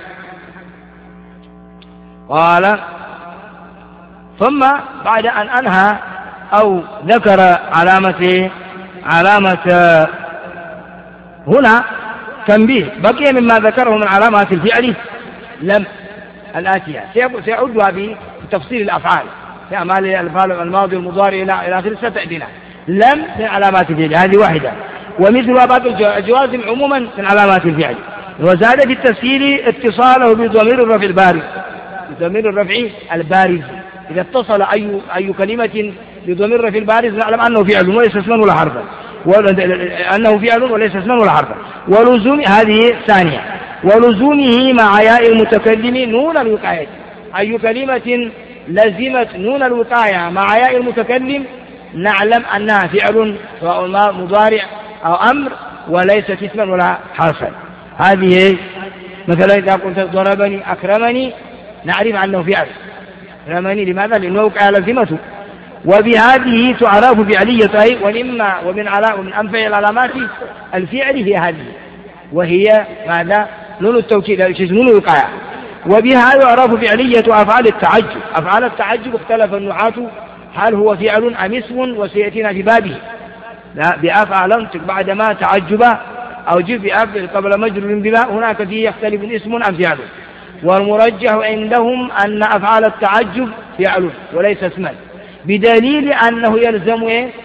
قال ثم بعد أن أنهى أو ذكر علامة علامة هنا تنبيه بقي مما ذكره من علامات الفعل لم الآتية سيعودها في تفصيل الأفعال في أعمال الأفعال الماضي والمضارع إلى آخره ستأتينا. لم من علامات الفعل هذه واحدة، ومثلها بعض الجوازم عموما من علامات الفعل. وزاد في التسهيل اتصاله بضمير الرفع البارز، بضمير الرفع البارز إذا اتصل أي أي كلمة بضمير الرفع البارز نعلم أنه فعل وليس اسما ولا حرفا، أنه فعل وليس اسما ولا حرفا. ولزوم هذه ثانية، ولزومه مع ياء المتكلم نون الوقاية، أي كلمة لزمت نون الوقاية مع ياء المتكلم نعلم أنها فعل سواء مضارع أو أمر وليست اسما ولا حرفا. هذه مثلا إذا قلت ضربني أكرمني نعرف أنه فعل، أكرمني لماذا؟ لأنه وقع لزمته. وبهذه تعرف فعلية أي ولما ومن علاء ومن أنفع العلامات الفعل هي هذه، وهي ماذا؟ نون التوكيد نون الوقاية. وبها يعرف فعلية أفعال التعجب. أفعال التعجب اختلف النحاة هل هو فعل أم اسم، وسيأتينا في بابه. لا بأفعل بعدما تعجب أو جب بأفعل قبل مجرور بما، هناك فيه يختلف اسم أم فعل. والمرجح عندهم أن أفعال التعجب فعل وليس اسما، بدليل أنه يلزم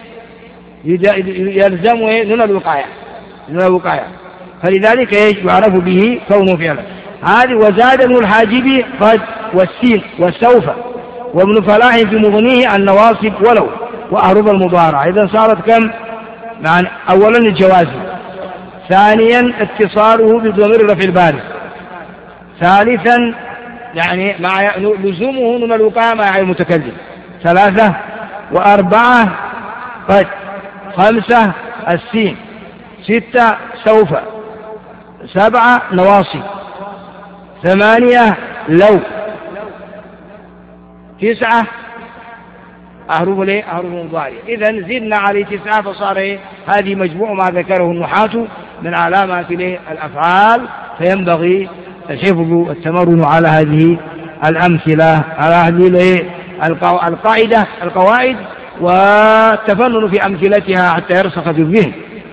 يلزم دون الوقاية دون الوقاية، فلذلك يعرف به كونه فعلا. هذه وزاد ابن الحاجب قد والسين والسوف، وابن فلاح في مغنيه النواصب ولو وأعرض المضارع. إذا صارت كم؟ يعني أولا الجواز، ثانيا اتصاله بضمير رفع البارز، ثالثا يعني مع لزومه من الوقاية مع المتكلم، ثلاثة وأربعة قد، خمسة السين، ستة سوف، سبعة نواصي، ثمانية لو، تسعة أحرف ليه أحرف مضارع. إذن زدنا عليه تسعة فصار إيه؟ هذه مجموع ما ذكره النحاة من علامات الأفعال، فينبغي حفظ التمرن على هذه الأمثلة، على هذه القاعدة القواعد والتفنن في أمثلتها حتى يرسخ في الذهن.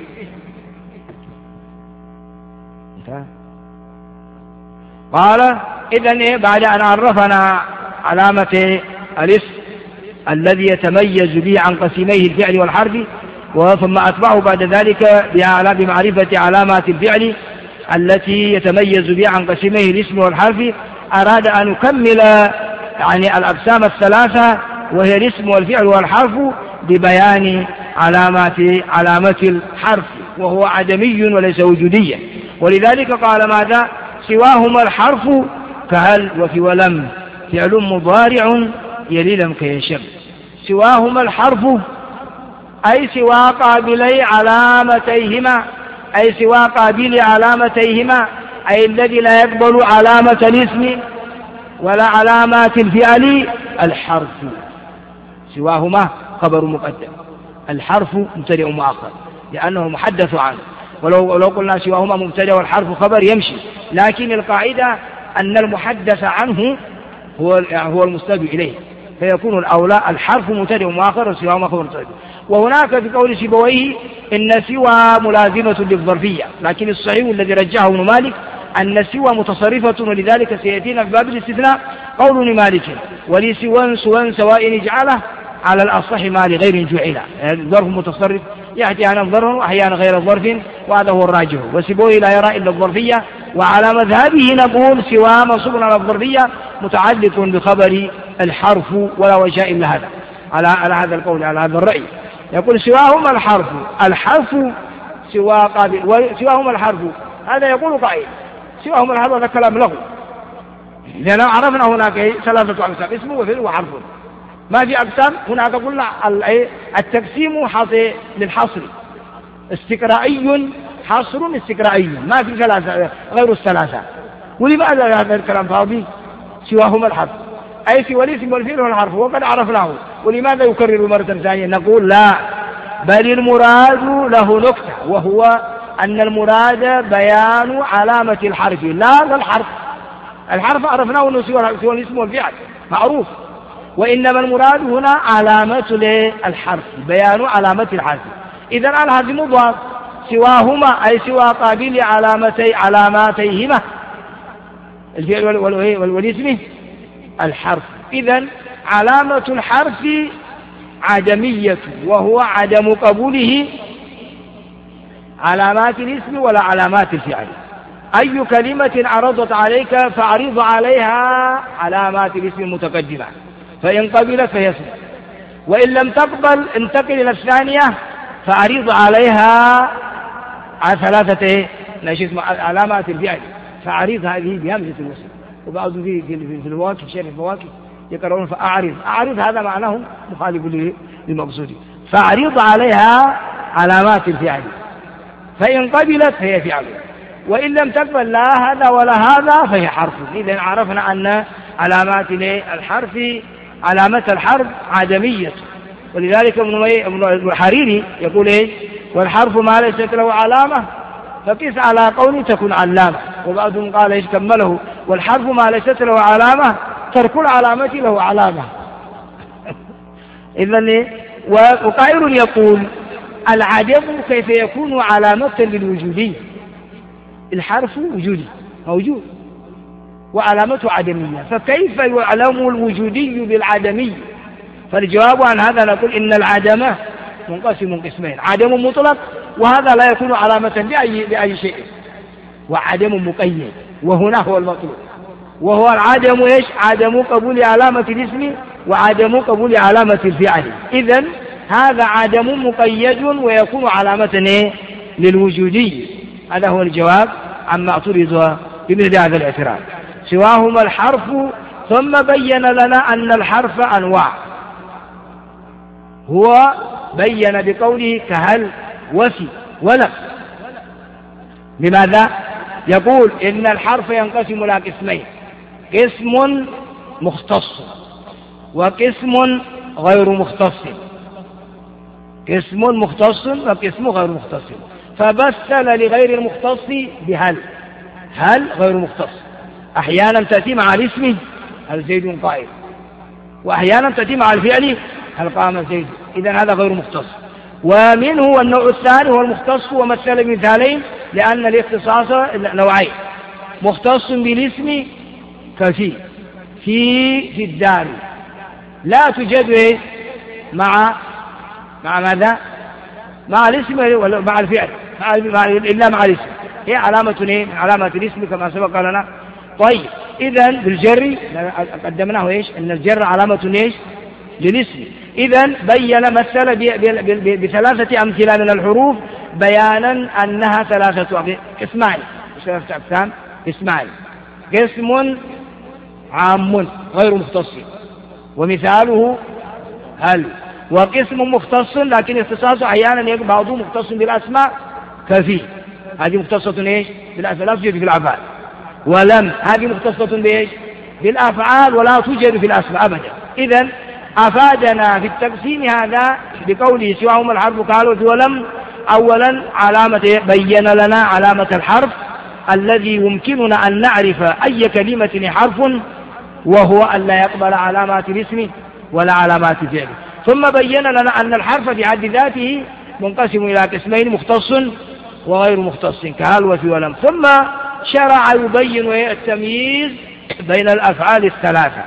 قال إذن إيه بعد أن عرفنا علامة الاسم الذي يتميز به عن قسميه الفعل والحرف، ثم أتبعه بعد ذلك بمعرفة علامات الفعل التي يتميز بها عن قسميه الاسم والحرف، أراد أن يكمل يعني الأقسام الثلاثة وهي الاسم والفعل والحرف ببيان علامات علامة الحرف، وهو عدمي وليس وجوديا. ولذلك قال ماذا؟ سواهما الحرف كهل وفي ولم، فعل مضارع يلي لم كينشب. سواهما الحرف أي سوا قابلي علامتيهما، أي سوا قابل علامتيهما، أي الذي لا يقبل علامة الاسم ولا علامات الفعل الحرف. سواهما خبر مقدم، الحرف مبتدأ مؤخر لأنه محدث عنه، ولو لو قلنا سواهما مبتدأ والحرف خبر يمشي، لكن القاعدة أن المحدث عنه هو هو المستند إليه، فيكون الأولى الحرف مبتدأ مؤخر وسواهما خبر مقدم. وهناك في قول سيبويه إن سوى ملازمة للظرفية، لكن الصحيح الذي رجحه ابن مالك أن سوى متصرفة، ولذلك سيأتينا في باب الاستثناء قول ابن مالك ولسوى سوى سواء اجعله على الأصح ما لغير جعله، يعني ظرف متصرف يأتي أحيانا ظرف وأحيانا غير ظرف، وهذا هو الراجح. وسيبويه لا يرى إلا الظرفية، وعلى مذهبه نقول سوى منصوب على الظرفية متعلق بخبر الحرف ولا وجه إلا هذا، على على هذا القول على هذا الرأي. يقول سواهما الحرف، الحرف سوى قابل وسواهما الحرف، هذا يقول قائل سواهما الحرف، هذا كلام له، لأن عرفنا هناك ثلاثة أقسام، اسم وفعل وحرف، ما في أقسام. هناك قلنا التقسيم حاطي للحصر، استقرائي حصر استقرائي، ما في ثلاثة غير الثلاثة. ولماذا هذا الكلام فاضي؟ سواهما الحرف أي سوى الاسم والفعل والحرف، وقد عرفناه. ولماذا يكرر مرة ثانية؟ نقول لا، بل المراد له نكتة، وهو أن المراد بيان علامة الحرف لا الحرف. الحرف عرفناه أنه سوى الاسم والفعل معروف، وإنما المراد هنا علامة الحرف، بيان علامة الحرف. إذن الحرف مضاف، سواهما أي سوى قابل علامتي علاماتيهما الفعل والاسم الحرف. إذن علامة الحرف عدمية، وهو عدم قبوله علامات الاسم ولا علامات الفعل. أي كلمة عرضت عليك فأعرض عليها علامات الاسم المتقدمة، فإن قبلت فهي اسم، وإن لم تقبل انتقل إلى الثانية فأعرض عليها على ثلاثة علامات الفعل، فأعرض هذه بهمزة الوصل. وبعض في في الفواكه شيء الفواكه يقرؤون فأعرض، أعرض هذا معناه مخالف للمقصود، فأعرض عليها علامات الفعل، فإن قبلت فهي فعل، وإن لم تقبل لا هذا ولا هذا فهي حرف. إذن عرفنا أن علامات الحرف علامة الحرف عدمية. ولذلك ابن الحريري يقول إيه؟ والحرف ما ليست له علامة فقس على قول تكون علامة. وبعضهم قال إيش كمله والحرف ما ليست له علامة ترك العلامة له علامة. إذن وقائل يقول العدم كيف يكون علامة للوجودية؟ الحرف وجودي موجود، وعلامته عدمية، فكيف يعلم الوجودي بالعدمي؟ فالجواب عن هذا نقول إن العدم منقسم قسمين: عدم مطلق، وهذا لا يكون علامة لأي, لأي شيء، وعدم مقيد، وهنا هو المطلوب، وهو العدم إيش؟ عدم قبول علامة الاسم وعدم قبول علامة الفعل. إذن هذا عدم مقيد ويكون علامة إيه؟ للوجودي. هذا هو الجواب عما اعترض بمثل هذا الاعتراض. سواهما الحرف، ثم بين لنا أن الحرف أنواع. هو بين بقوله كهل وفي ولم. لماذا؟ يقول إن الحرف ينقسم إلى قسمين: قسم مختص وقسم غير مختص. قسم مختص وقسم غير مختص. فبسل لغير المختص بهل. هل غير مختص، أحيانا تأتي مع الاسم: هل زيد قائم، وأحيانا تأتي مع الفعل: هل قام زيد. إذن هذا غير مختص. ومنه النوع الثاني هو المختص، ومثل بمثالين لأن الاختصاص نوعين: مختص بالاسم كفي في في الدار، لا توجد مع مع ماذا؟ مع الاسم ولا مع الفعل؟ مع إلا مع الاسم، هي علامة ايه؟ علامة الاسم كما سبق لنا. طيب، إذن بالجر قدمناه ايش؟ أن الجر علامة ايش؟ للاسم. إذن بين مثل بثلاثة أمثلة من الحروف بيانا أنها ثلاثة قسمان، ثلاثة أقسام قسمان: قسم عام غير مختص ومثاله هل، وقسم مختص لكن اختصاصه أحيانا بعضه مختص بالأسماء كفي، هذه مختصة ايش؟ بالأسماء، لا توجد في الأفعال. ولم، هذه مختصة بايش؟ بالأفعال ولا توجد في الأسماء أبدا. إذن أفادنا في التقسيم هذا بقوله سواهما الحرف قالوا ولم: أولا علامة، بين لنا علامة الحرف الذي يمكننا أن نعرف أي كلمة حرف، وهو أن لا يقبل علامات الاسم ولا علامات الفعل. ثم بين لنا أن الحرف في حد ذاته منقسم إلى قسمين: مختص وغير مختص كهل وفي ولم. ثم شرع يبين التمييز بين الأفعال الثلاثة.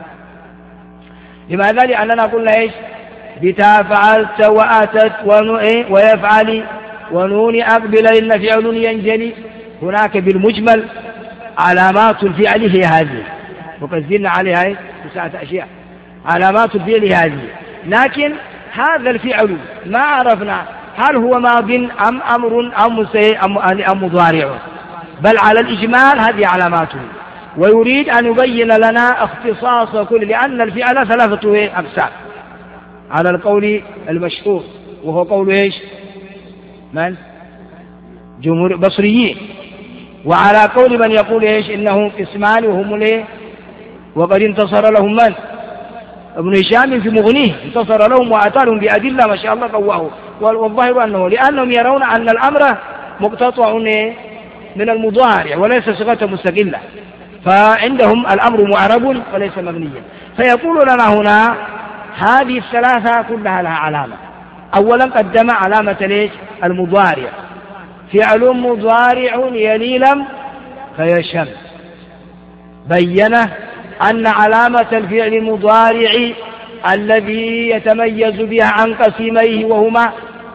لماذا؟ لأننا قلنا إيش؟ بتا فعلت وأتت ويفعل ونون أقبل إن فعل ينجلي. هناك بالمجمل علامات الفعل هي هذه، وقد زلنا عليها تسعة أشياء. علامات الفعل هذه، لكن هذا الفعل ما عرفنا هل هو ماض أم أمر أم أم أم مضارع، بل على الإجمال هذه علاماته. ويريد أن يبين لنا اختصاص كل، لأن الفعل ثلاثة أقسام على القول المشهور، وهو قول إيش؟ من؟ جمهور بصريين. وعلى قول من يقول إيش؟ إنهم قسمان وهم ليه؟ وقد انتصر لهم من؟ ابن هشام في مغنيه، انتصر لهم وأتاهم بأدلة ما شاء الله قواه. والظاهر أنه لأنهم يرون أن الأمر مقتطع من المضارع وليس صيغة مستقلة، فعندهم الأمر معرب وليس مبنيا. فيقول لنا هنا هذه الثلاثة كلها لها علامة. أولا قدم علامة ليش؟ المضارع: فعل مضارع يلي لم فيشم. بين أن علامة الفعل المضارع الذي يتميز بها عن قسميه وهما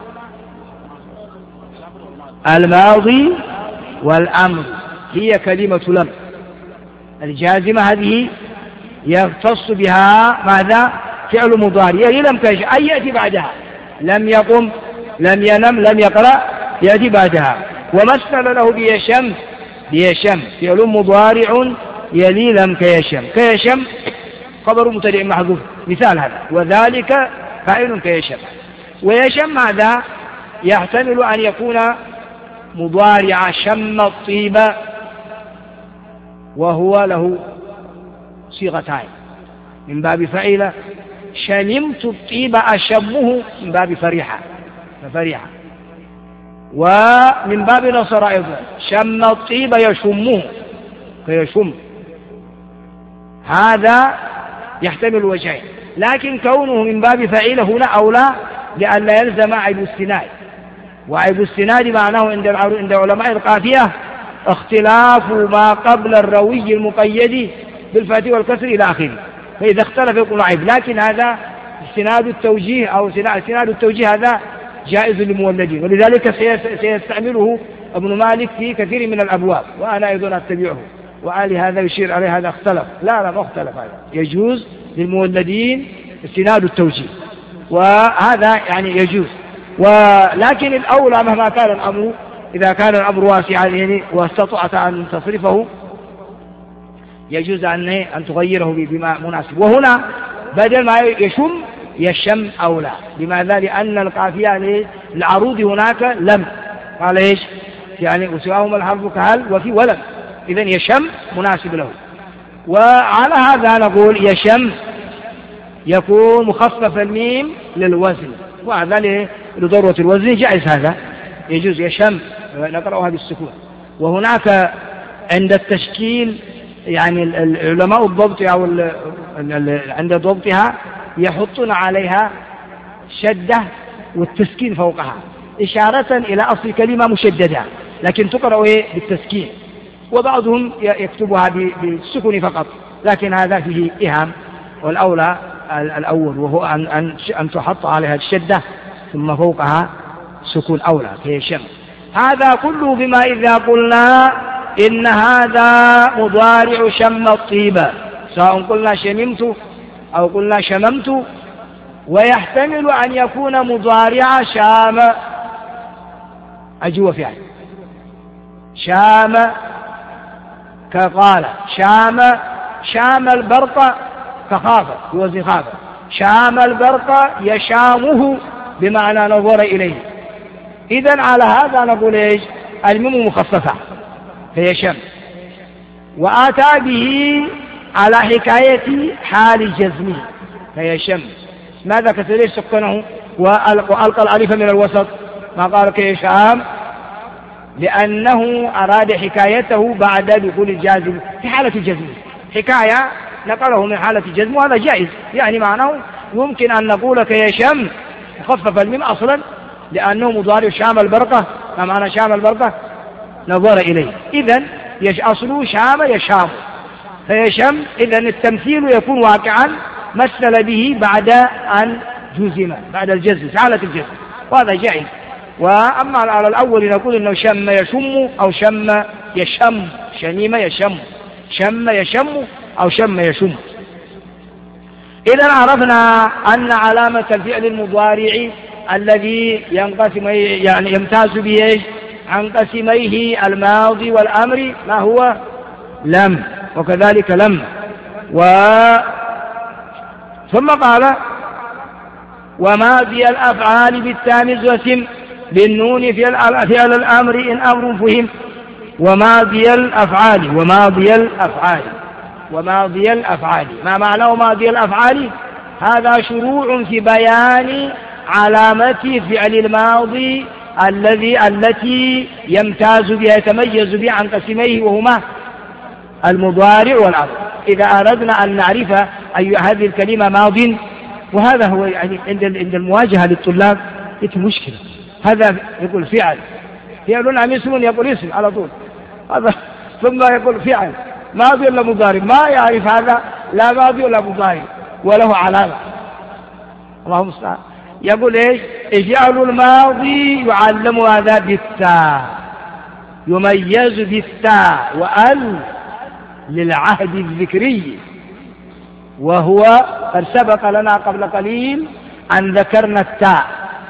الماضي والأمر هي كلمة لم الجازمة، هذه يختص بها ماذا؟ فعل مضارع يلي لم فيشم، أي يأتي بعدها: لم يقم، لم ينم، لم يقرأ، يأتي بعدها. ومثل له بيشم، بيشم فعل مضارع يلي لم كيشم. كيشم خبر مبتدئ محذوف، مثال هذا: وذلك فاعل كيشم. ويشم هذا يحتمل أن يكون مضارع شم الطيب، وهو له صيغتان من باب فعل: شممت الطيب أشمه من باب فرحة ففرحة، ومن باب نصر أيضا: شم الطيب يشمه فيشم. هذا يحتمل وجهين، لكن كونه من باب فعيل هنا أولى، لأن لا يلزم عيب السناد. وعيب السناد معناه عند عند علماء القافية اختلاف ما قبل الروي المقيد بالفتح والكسر إلى آخره، فإذا اختلف يكون عيب. لكن هذا استناد التوجيه أو استناد التوجيه هذا جائز للمولدين، ولذلك سيستعمله ابن مالك في كثير من الأبواب، وأنا أيضا أتبعه. وآل هذا يشير عليه هذا اختلف، لا لا ما اختلف، هذا يجوز للمولدين استناد التوجيه، وهذا يعني يجوز. ولكن الأولى مهما كان الأمر، إذا كان الأمر واسعا يعني واستطعت أن تصرفه، يجوز أن أن تغيره بما مناسب. وهنا بدل ما يشم يشم أولى. لماذا؟ لأن القافية العروض هناك لم، قال إيش يعني وسواهما الحرف كهل وفي ولم، إذن يشم مناسب له. وعلى هذا نقول يشم يكون مخفف الميم للوزن، وهذا لضرورة الوزن جائز، هذا يجوز يشم نقرأها بالسكون. وهناك عند التشكيل يعني العلماء الضبط أو عند ضبطها يحطون عليها شدة والتسكين فوقها إشارة إلى أصل كلمة مشددة، لكن تقرأ بالتسكين، وبعضهم يكتبها بالسكون فقط، لكن هذا فيه إهام. والأولى الأول وهو أن, أن, أن تحط عليها الشدة ثم فوقها سكون أولى في شم. هذا كله بما إذا قلنا إن هذا مضارع شم الطيبة، سواء قلنا شممت أو قلنا شممت، ويحتمل أن يكون مضارع شام أجوى فعل شام كقال شام شام البرق كخاف يوزن خاف، شام البرق يشامه بمعنى نظر إليه. إذن على هذا نقول إيش الميم مخففة فهي شم، وآتى به على حكاية حال جزمه فهي شم. ماذا كثير سكنه وألقى الألف من الوسط، ما قال كيشام لأنه أراد حكايته بعد دخول الجازم في حالة الجزم، حكاية نقله من حالة الجزم، وهذا جائز. يعني معناه يمكن أن نقول كيشم مخفف الميم أصلا لأنه مضارع شام البرقة، ما معنى شام البرقة نظر إليه. إذن أصله شام يشام فيشم، إذن التمثيل يكون واقعا مثل به بعد أن جزم بعد الجزم في حالة الجزم، وهذا جائز. وأما على الأول نقول إنه شم يشم أو شم يشم، شميم يشم، شم يشم أو شم يشم. إذا عرفنا أن علامة الفعل المضارع الذي ينقسم يعني يمتاز به عن قسميه الماضي والأمر ما هو لم، وكذلك لم. و ثم قال وماضي الأفعال بالتامز وسم بالنون فعل الأمر إن أمر فهم. وماضي الأفعال وماضي الأفعال وماضي الأفعال ما معناه ماضي الأفعال؟ هذا شروع في بيان علامة فعل الماضي الذي التي يمتاز بها يتميز بها عن قسميه وهما المضارع والأمر. إذا أردنا أن نعرف أي هذه الكلمة ماض، وهذا هو يعني عند عند المواجهة للطلاب يتم مشكلة، هذا يقول فعل فعل أم اسم، يقول اسم على طول هذا، ثم يقول فعل ماضي ولا مضارع، ما يعرف هذا لا ماضي ولا مضارع وله علامة. اللهم المستعان. يقول ايش؟ اجعلوا الماضي يعلم هذا بالتاء، يميز بالتاء، وأل للعهد الذكري، وهو قد سبق لنا قبل قليل أن ذكرنا التاء،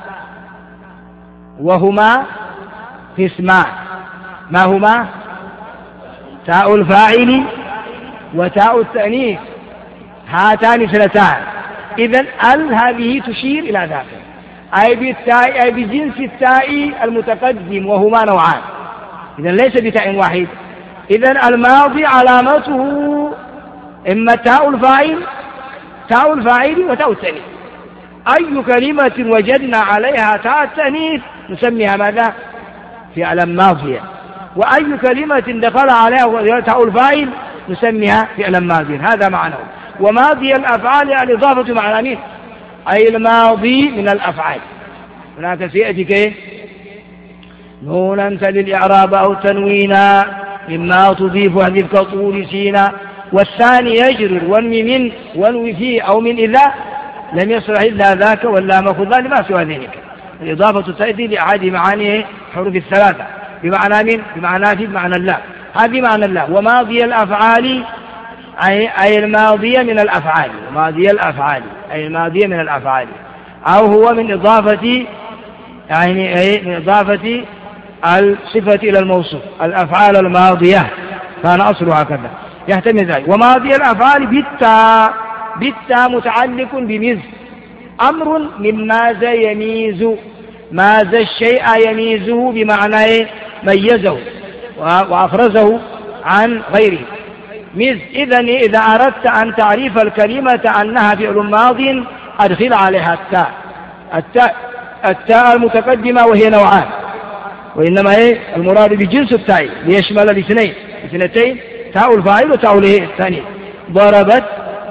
وهما قسمان، ما هما؟ تاء الفاعل وتاء التأنيث، هاتان اثنتان. إذن ال هذه تشير إلى ذاك، أي بالتاء أي بجنس التاء المتقدم، وهما نوعان، إذن ليس بتاء واحد. إذن الماضي علامته إما تاء الفاعل تاء الفاعل وتاء التأنيث. أي كلمة وجدنا عليها تاء التأنيث نسميها ماذا؟ فعلا ماضيا، وأي كلمة دخل عليها تاء الفاعل نسميها فعلا ماضيا. هذا معناه. وماضي الأفعال الإضافة معنى مين؟ أي الماضي من الأفعال. هناك سيأتي كيف نونا تلي الإعراب أو تنوينا مما تضيف حذف كطول سينا. والثاني يجرر وانوي من وانوي فيه أو من إذا لم يصلح إلا ذاك ولا مخذان ما سوى ذلك. الإضافة تأتي لأحد معاني حروف الثلاثة بمعنى من بمعنى في بمعنى الله. هذه معنى الله. وماضي الأفعال أي, أي الماضية من الأفعال. ماضي الأفعال أي الماضية من الأفعال أو هو من إضافة يعني أي من إضافة الصفة إلى الموصوف الأفعال الماضية كان أصلها كذا يحتمل ذلك. وماضي الأفعال بالتاء بالتاء متعلق بمز أمر من ماذ يميز ماذا الشيء يميزه بمعنى ميزه وأفرزه عن غيره مز. إذن إذا أردت أن تعرف الكلمة أنها فعل ماض أدخل عليها التاء التاء التاء المتقدمة وهي نوعان وإنما إيه المراد بجنس التاء ليشمل الاثنين اثنتين تاء الفاعل وتاء الثاني. ضربت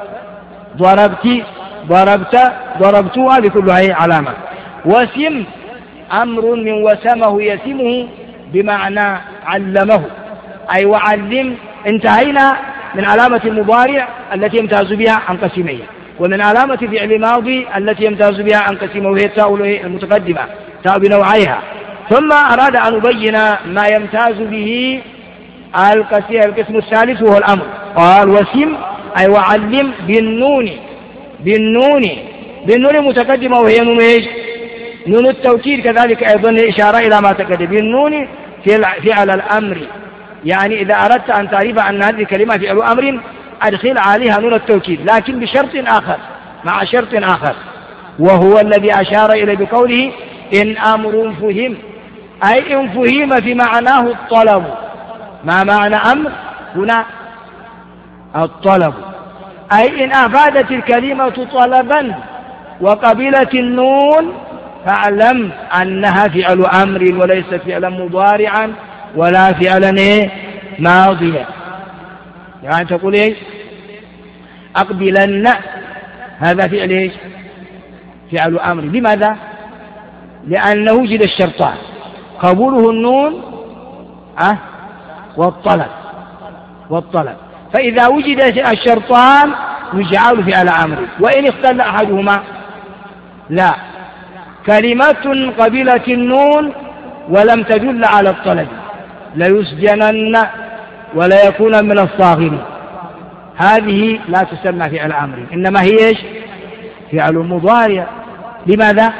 ضربت ضربت ضربتها بكلها علامة. وسم أمر من وسمه يسمه بمعنى علمه أي وعلم. انتهينا من علامة المضارع التي يمتاز بها عن قسمية ومن علامة فعل ماضي التي يمتاز بها عن قسمه وهي التاء المتقدمة تاء بنوعيها. ثم أراد أن يبين ما يمتاز به القسم الثالث وهو الأمر. قال وسم أي وعلم بالنون بالنون بالنون متقدمة وهي نون ايش؟ نون التوكيد كذلك أيضا إشارة إلى ما تقدم بالنون فعل الأمر. يعني إذا أردت أن تعرف أن هذه الكلمة فعل أمر أدخل عليها نون التوكيد لكن بشرط آخر مع شرط آخر وهو الذي أشار إليه بقوله إن أمر فهم أي إن فهم في معناه الطلب. ما معنى أمر هنا؟ الطلب أي إن أفادت الكلمة طلبا وقبلت النون فاعلم أنها فعل أمر وليس فعلا مضارعا ولا فعلا ماضيا. يعني تقول إيش؟ أقبلن هذا فعل إيش؟ فعل أمر. لماذا؟ لأنه وجد الشرطان قبوله النون أه والطلب والطلب فإذا وجد الشرطان يجعل فعل أمر. وإن اختل أحدهما لا كلمة قبلت النون ولم تدل على الطلب ليسجنن ولا يكون من الصاغرين. هذه لا تسمى فعل أمر إنما هي إيش؟ فعل مضارع. لماذا؟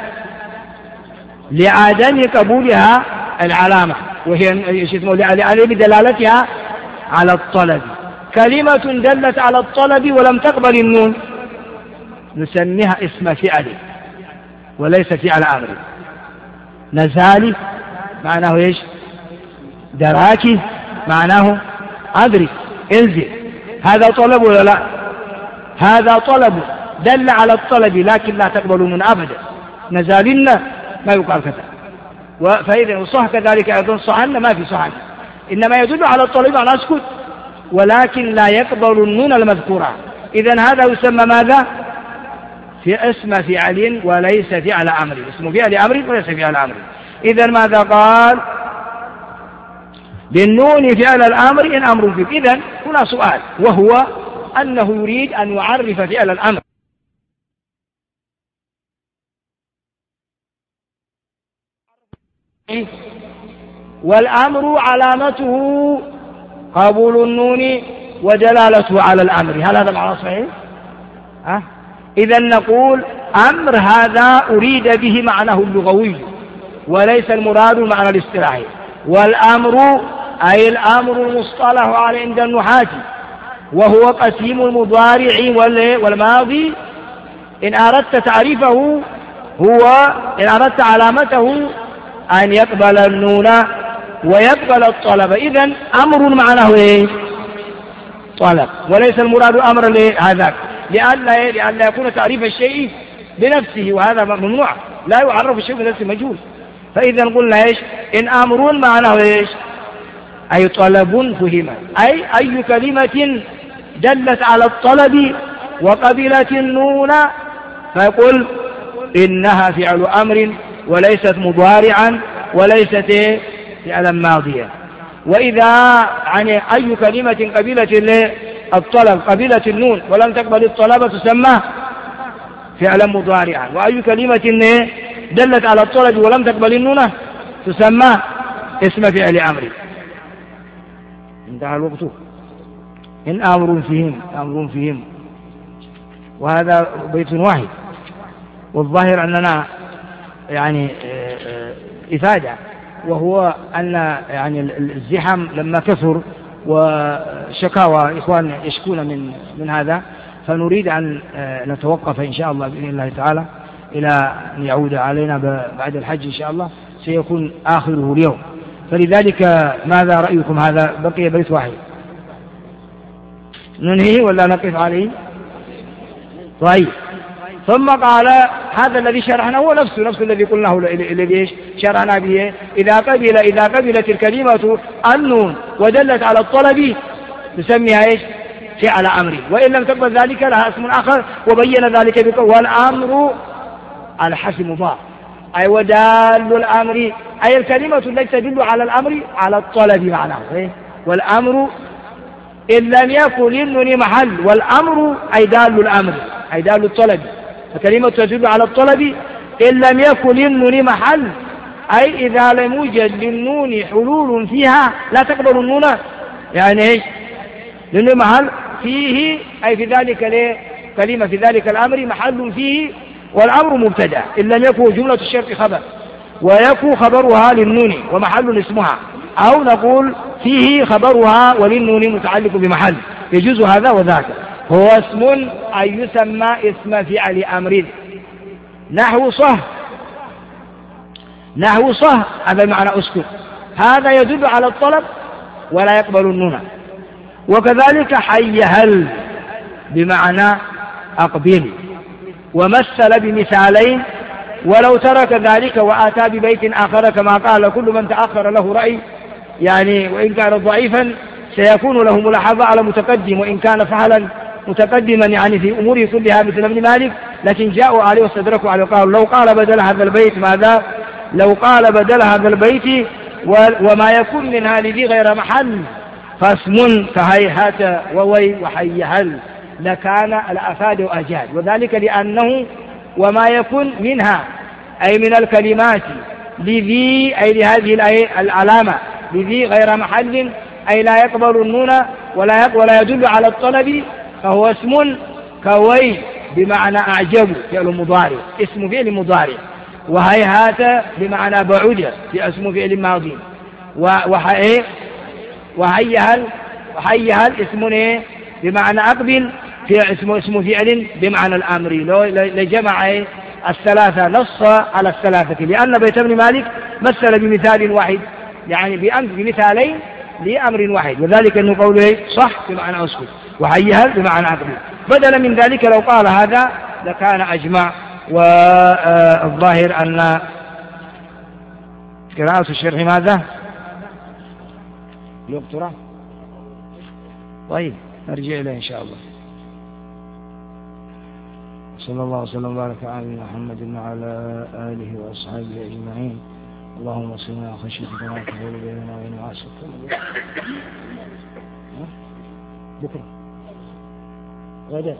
لعدم قبولها العلامة وهي لعدم دلالتها على الطلب. كلمة دلت على الطلب ولم تقبل النون نسميها اسم فعل وليس فعل أمر. نزالي معناه إيش؟ دراكي معناه أدرك انزل. هذا طلب ولا لا؟ هذا طلب دل على الطلب لكن لا تقبل من أبدا. نزالنا ما يقال كذا. فإذا صح كذلك أيضا صحن ما في صحن إنما يدل على الطلب على أسكت ولكن لا يقبل النون المذكورة. إذن هذا يسمى ماذا؟ في اسم فعل وليس فعل أمر. اسم فعل أمر وليس فعل أمر. إذن ماذا قال؟ بالنون فعل الأمر إن أمر فيك. إذن هنا سؤال وهو أنه يريد أن يعرف فعل الأمر والأمر علامته قبول النون ودلالته على الأمر. هل هذا معنى صحيح؟ أه؟ إذن نقول أمر هذا أريد به معناه اللغوي وليس المراد معنى الاصطلاحي. والأمر أي الأمر المصطلح على عند النحاة وهو قسيم المضارع والماضي. إن أردت تعريفه هو إن أردت علامته أن يقبل النون ويقبل الطلب. إذن أمر معناه إيه؟ طلب وليس المراد أمر لهذاك لئلا لئلا يكون تعريف الشيء بنفسه وهذا ممنوع. لا يعرف الشيء بنفسه مجهول. فإذا قلنا إيش؟ إن أمر معناه إيش؟ أي طلب فهم أي أي كلمة دلت على الطلب وقبلت النون فيقول إنها فعل أمر وليست مضارعا وليست فعلا ماضيا. وإذا يعني أي كلمة قبيلة الطلب قبيلة النون ولم تقبل الطلب تسمى فعلا مضارعا. وأي كلمة دلت على الطلب ولم تقبل النون تسمى اسم فعل أمر. انتهى الوقت. إن أمر فيهم أمر فيهم. وهذا بيت واحد، والظاهر أننا يعني إفادة، وهو أن يعني الزحم لما كثر وشكاوى إخوان يشكون من من هذا، فنريد أن نتوقف إن شاء الله بإذن الله تعالى إلى أن يعود علينا بعد الحج إن شاء الله، سيكون آخره اليوم. فلذلك ماذا رأيكم؟ هذا بقي بيت واحد ننهي ولا نقف عليه؟ طيب. ثم قال هذا الذي شرحنا هو نفسه نفس الذي قلناه الذي شرحنا به. إذا قبل إذا قبلت الكلمة النون ودلت على الطلب تسميها إيش؟ فعل أمر. وإن لم تقبل ذلك لها اسم آخر، وبين ذلك بقول والأمر الحسم مضاف، أي ودال الأمر، أي الكلمة التي تدل على الأمر على الطلب معناه. والأمر إن لم يكن للنون محل، والأمر أي دال الأمر أي دال الطلب، فكلمة تدل على الطلب إن لم يكن للنون محل، أي إذا لم يوجد للنون حلول فيها لا تقبل النون، يعني إيش؟ للنون محل فيه، أي في ذلك ليه كلمة في ذلك الأمر محل فيه، والأمر مبتدأ إن لم يكن جملة الشرط خبر، ويكون خبرها للنون ومحل اسمها، أو نقول فيه خبرها وللنون متعلق بمحل، يجوز هذا وذاك. هو اسم أي يسمى اسم فعل أمر. نحو صه، نحو صه هذا المعنى اسكت، هذا يدل على الطلب ولا يقبل النون. وكذلك حي هل بمعنى أقبل، ومثل بمثالين، ولو ترك ذلك وآتى ببيت آخر كما قال كل من تأخر له رأي، يعني وإن كان ضعيفا سيكون له ملاحظة على متقدم، وإن كان فعلا متقدما يعني في أموره كلها مثل ابن مالك، لكن جاءوا عليه واستدركوا عليه وقالوا لو قال بدل هذا البيت ماذا؟ لو قال بدل هذا البيت وما يكون من هذه غير محل فاسم كهيهات ووي وحي هل لكان الأفاد وأجاد. وذلك لأنه وما يكون منها أي من الكلمات لذي أي لهذه العلامة لذي غير محل، أي لا يقبل النون ولا ولا يدل على الطلب، فهو اسم كوي بمعنى أعجب فعل مضارع، اسم فعل مضارع. وهيهات بمعنى بعد في اسم فعل ماضي. وحي وهيهل وهيهل اسم ايه بمعنى أقبل في اسم اسم فعل بمعنى الأمر. لجمع الثلاثة نص على الثلاثة، لأن بيت ابن مالك مثل بمثال واحد، يعني بأمر بمثالين لأمر واحد، وذلك أنه قوله صح بمعنى أسكت وحيهل بمعنى أقبل. بدلا من ذلك لو قال هذا لكان أجمع. والظاهر أن قراءة الشرح ماذا؟ الوقت. طيب نرجع إليه إن شاء الله. صلى الله وسلم وبارك على محمد وعلى آله وأصحابه أجمعين. اللهم صلنا خشيتك ما تحول بيننا وبين معاصيك. بكرة غدا.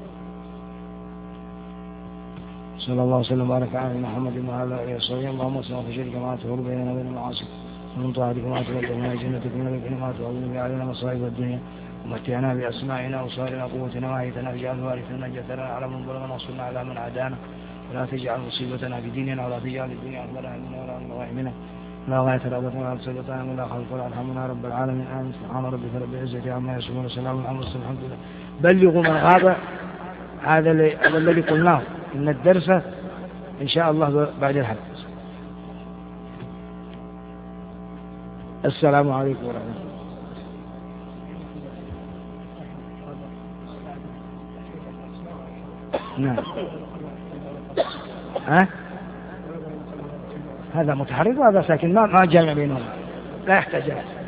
صلى الله وسلم وبارك على محمد وعلى آله وصحبه. اللهم صلنا خشيتك ما تحول بيننا وبين معاصيك، ومن طاعتك ما تبلغنا جنتك، من اليقين ما تعظم علينا مصائب الدنيا، ومتعنا بأسماعنا وصارنا قوتنا وأحيتنا، واجعل وارثنا جثنا على من ظلمنا وانصرنا على من عادانا، ولا تجعل مصيبتنا في ديننا، ولا تجعل الدنيا أكبر همنا ولا مبلغ علمنا، لا غاية رغبتنا ولا سلطانا ولا خلق ولا ارحمنا رب العالمين. آمين. سبحان ربك رب العزة عما يصفون وسلام على المرسلين الحمد لله. بلغوا من غاب. هذا الذي قلناه إن الدرس إن شاء الله بعد الحلقة. السلام عليكم ورحمة الله. نعم. ها؟ هذا متحرك وهذا ساكن، ما ما جامع بينهم، لا يحتاج.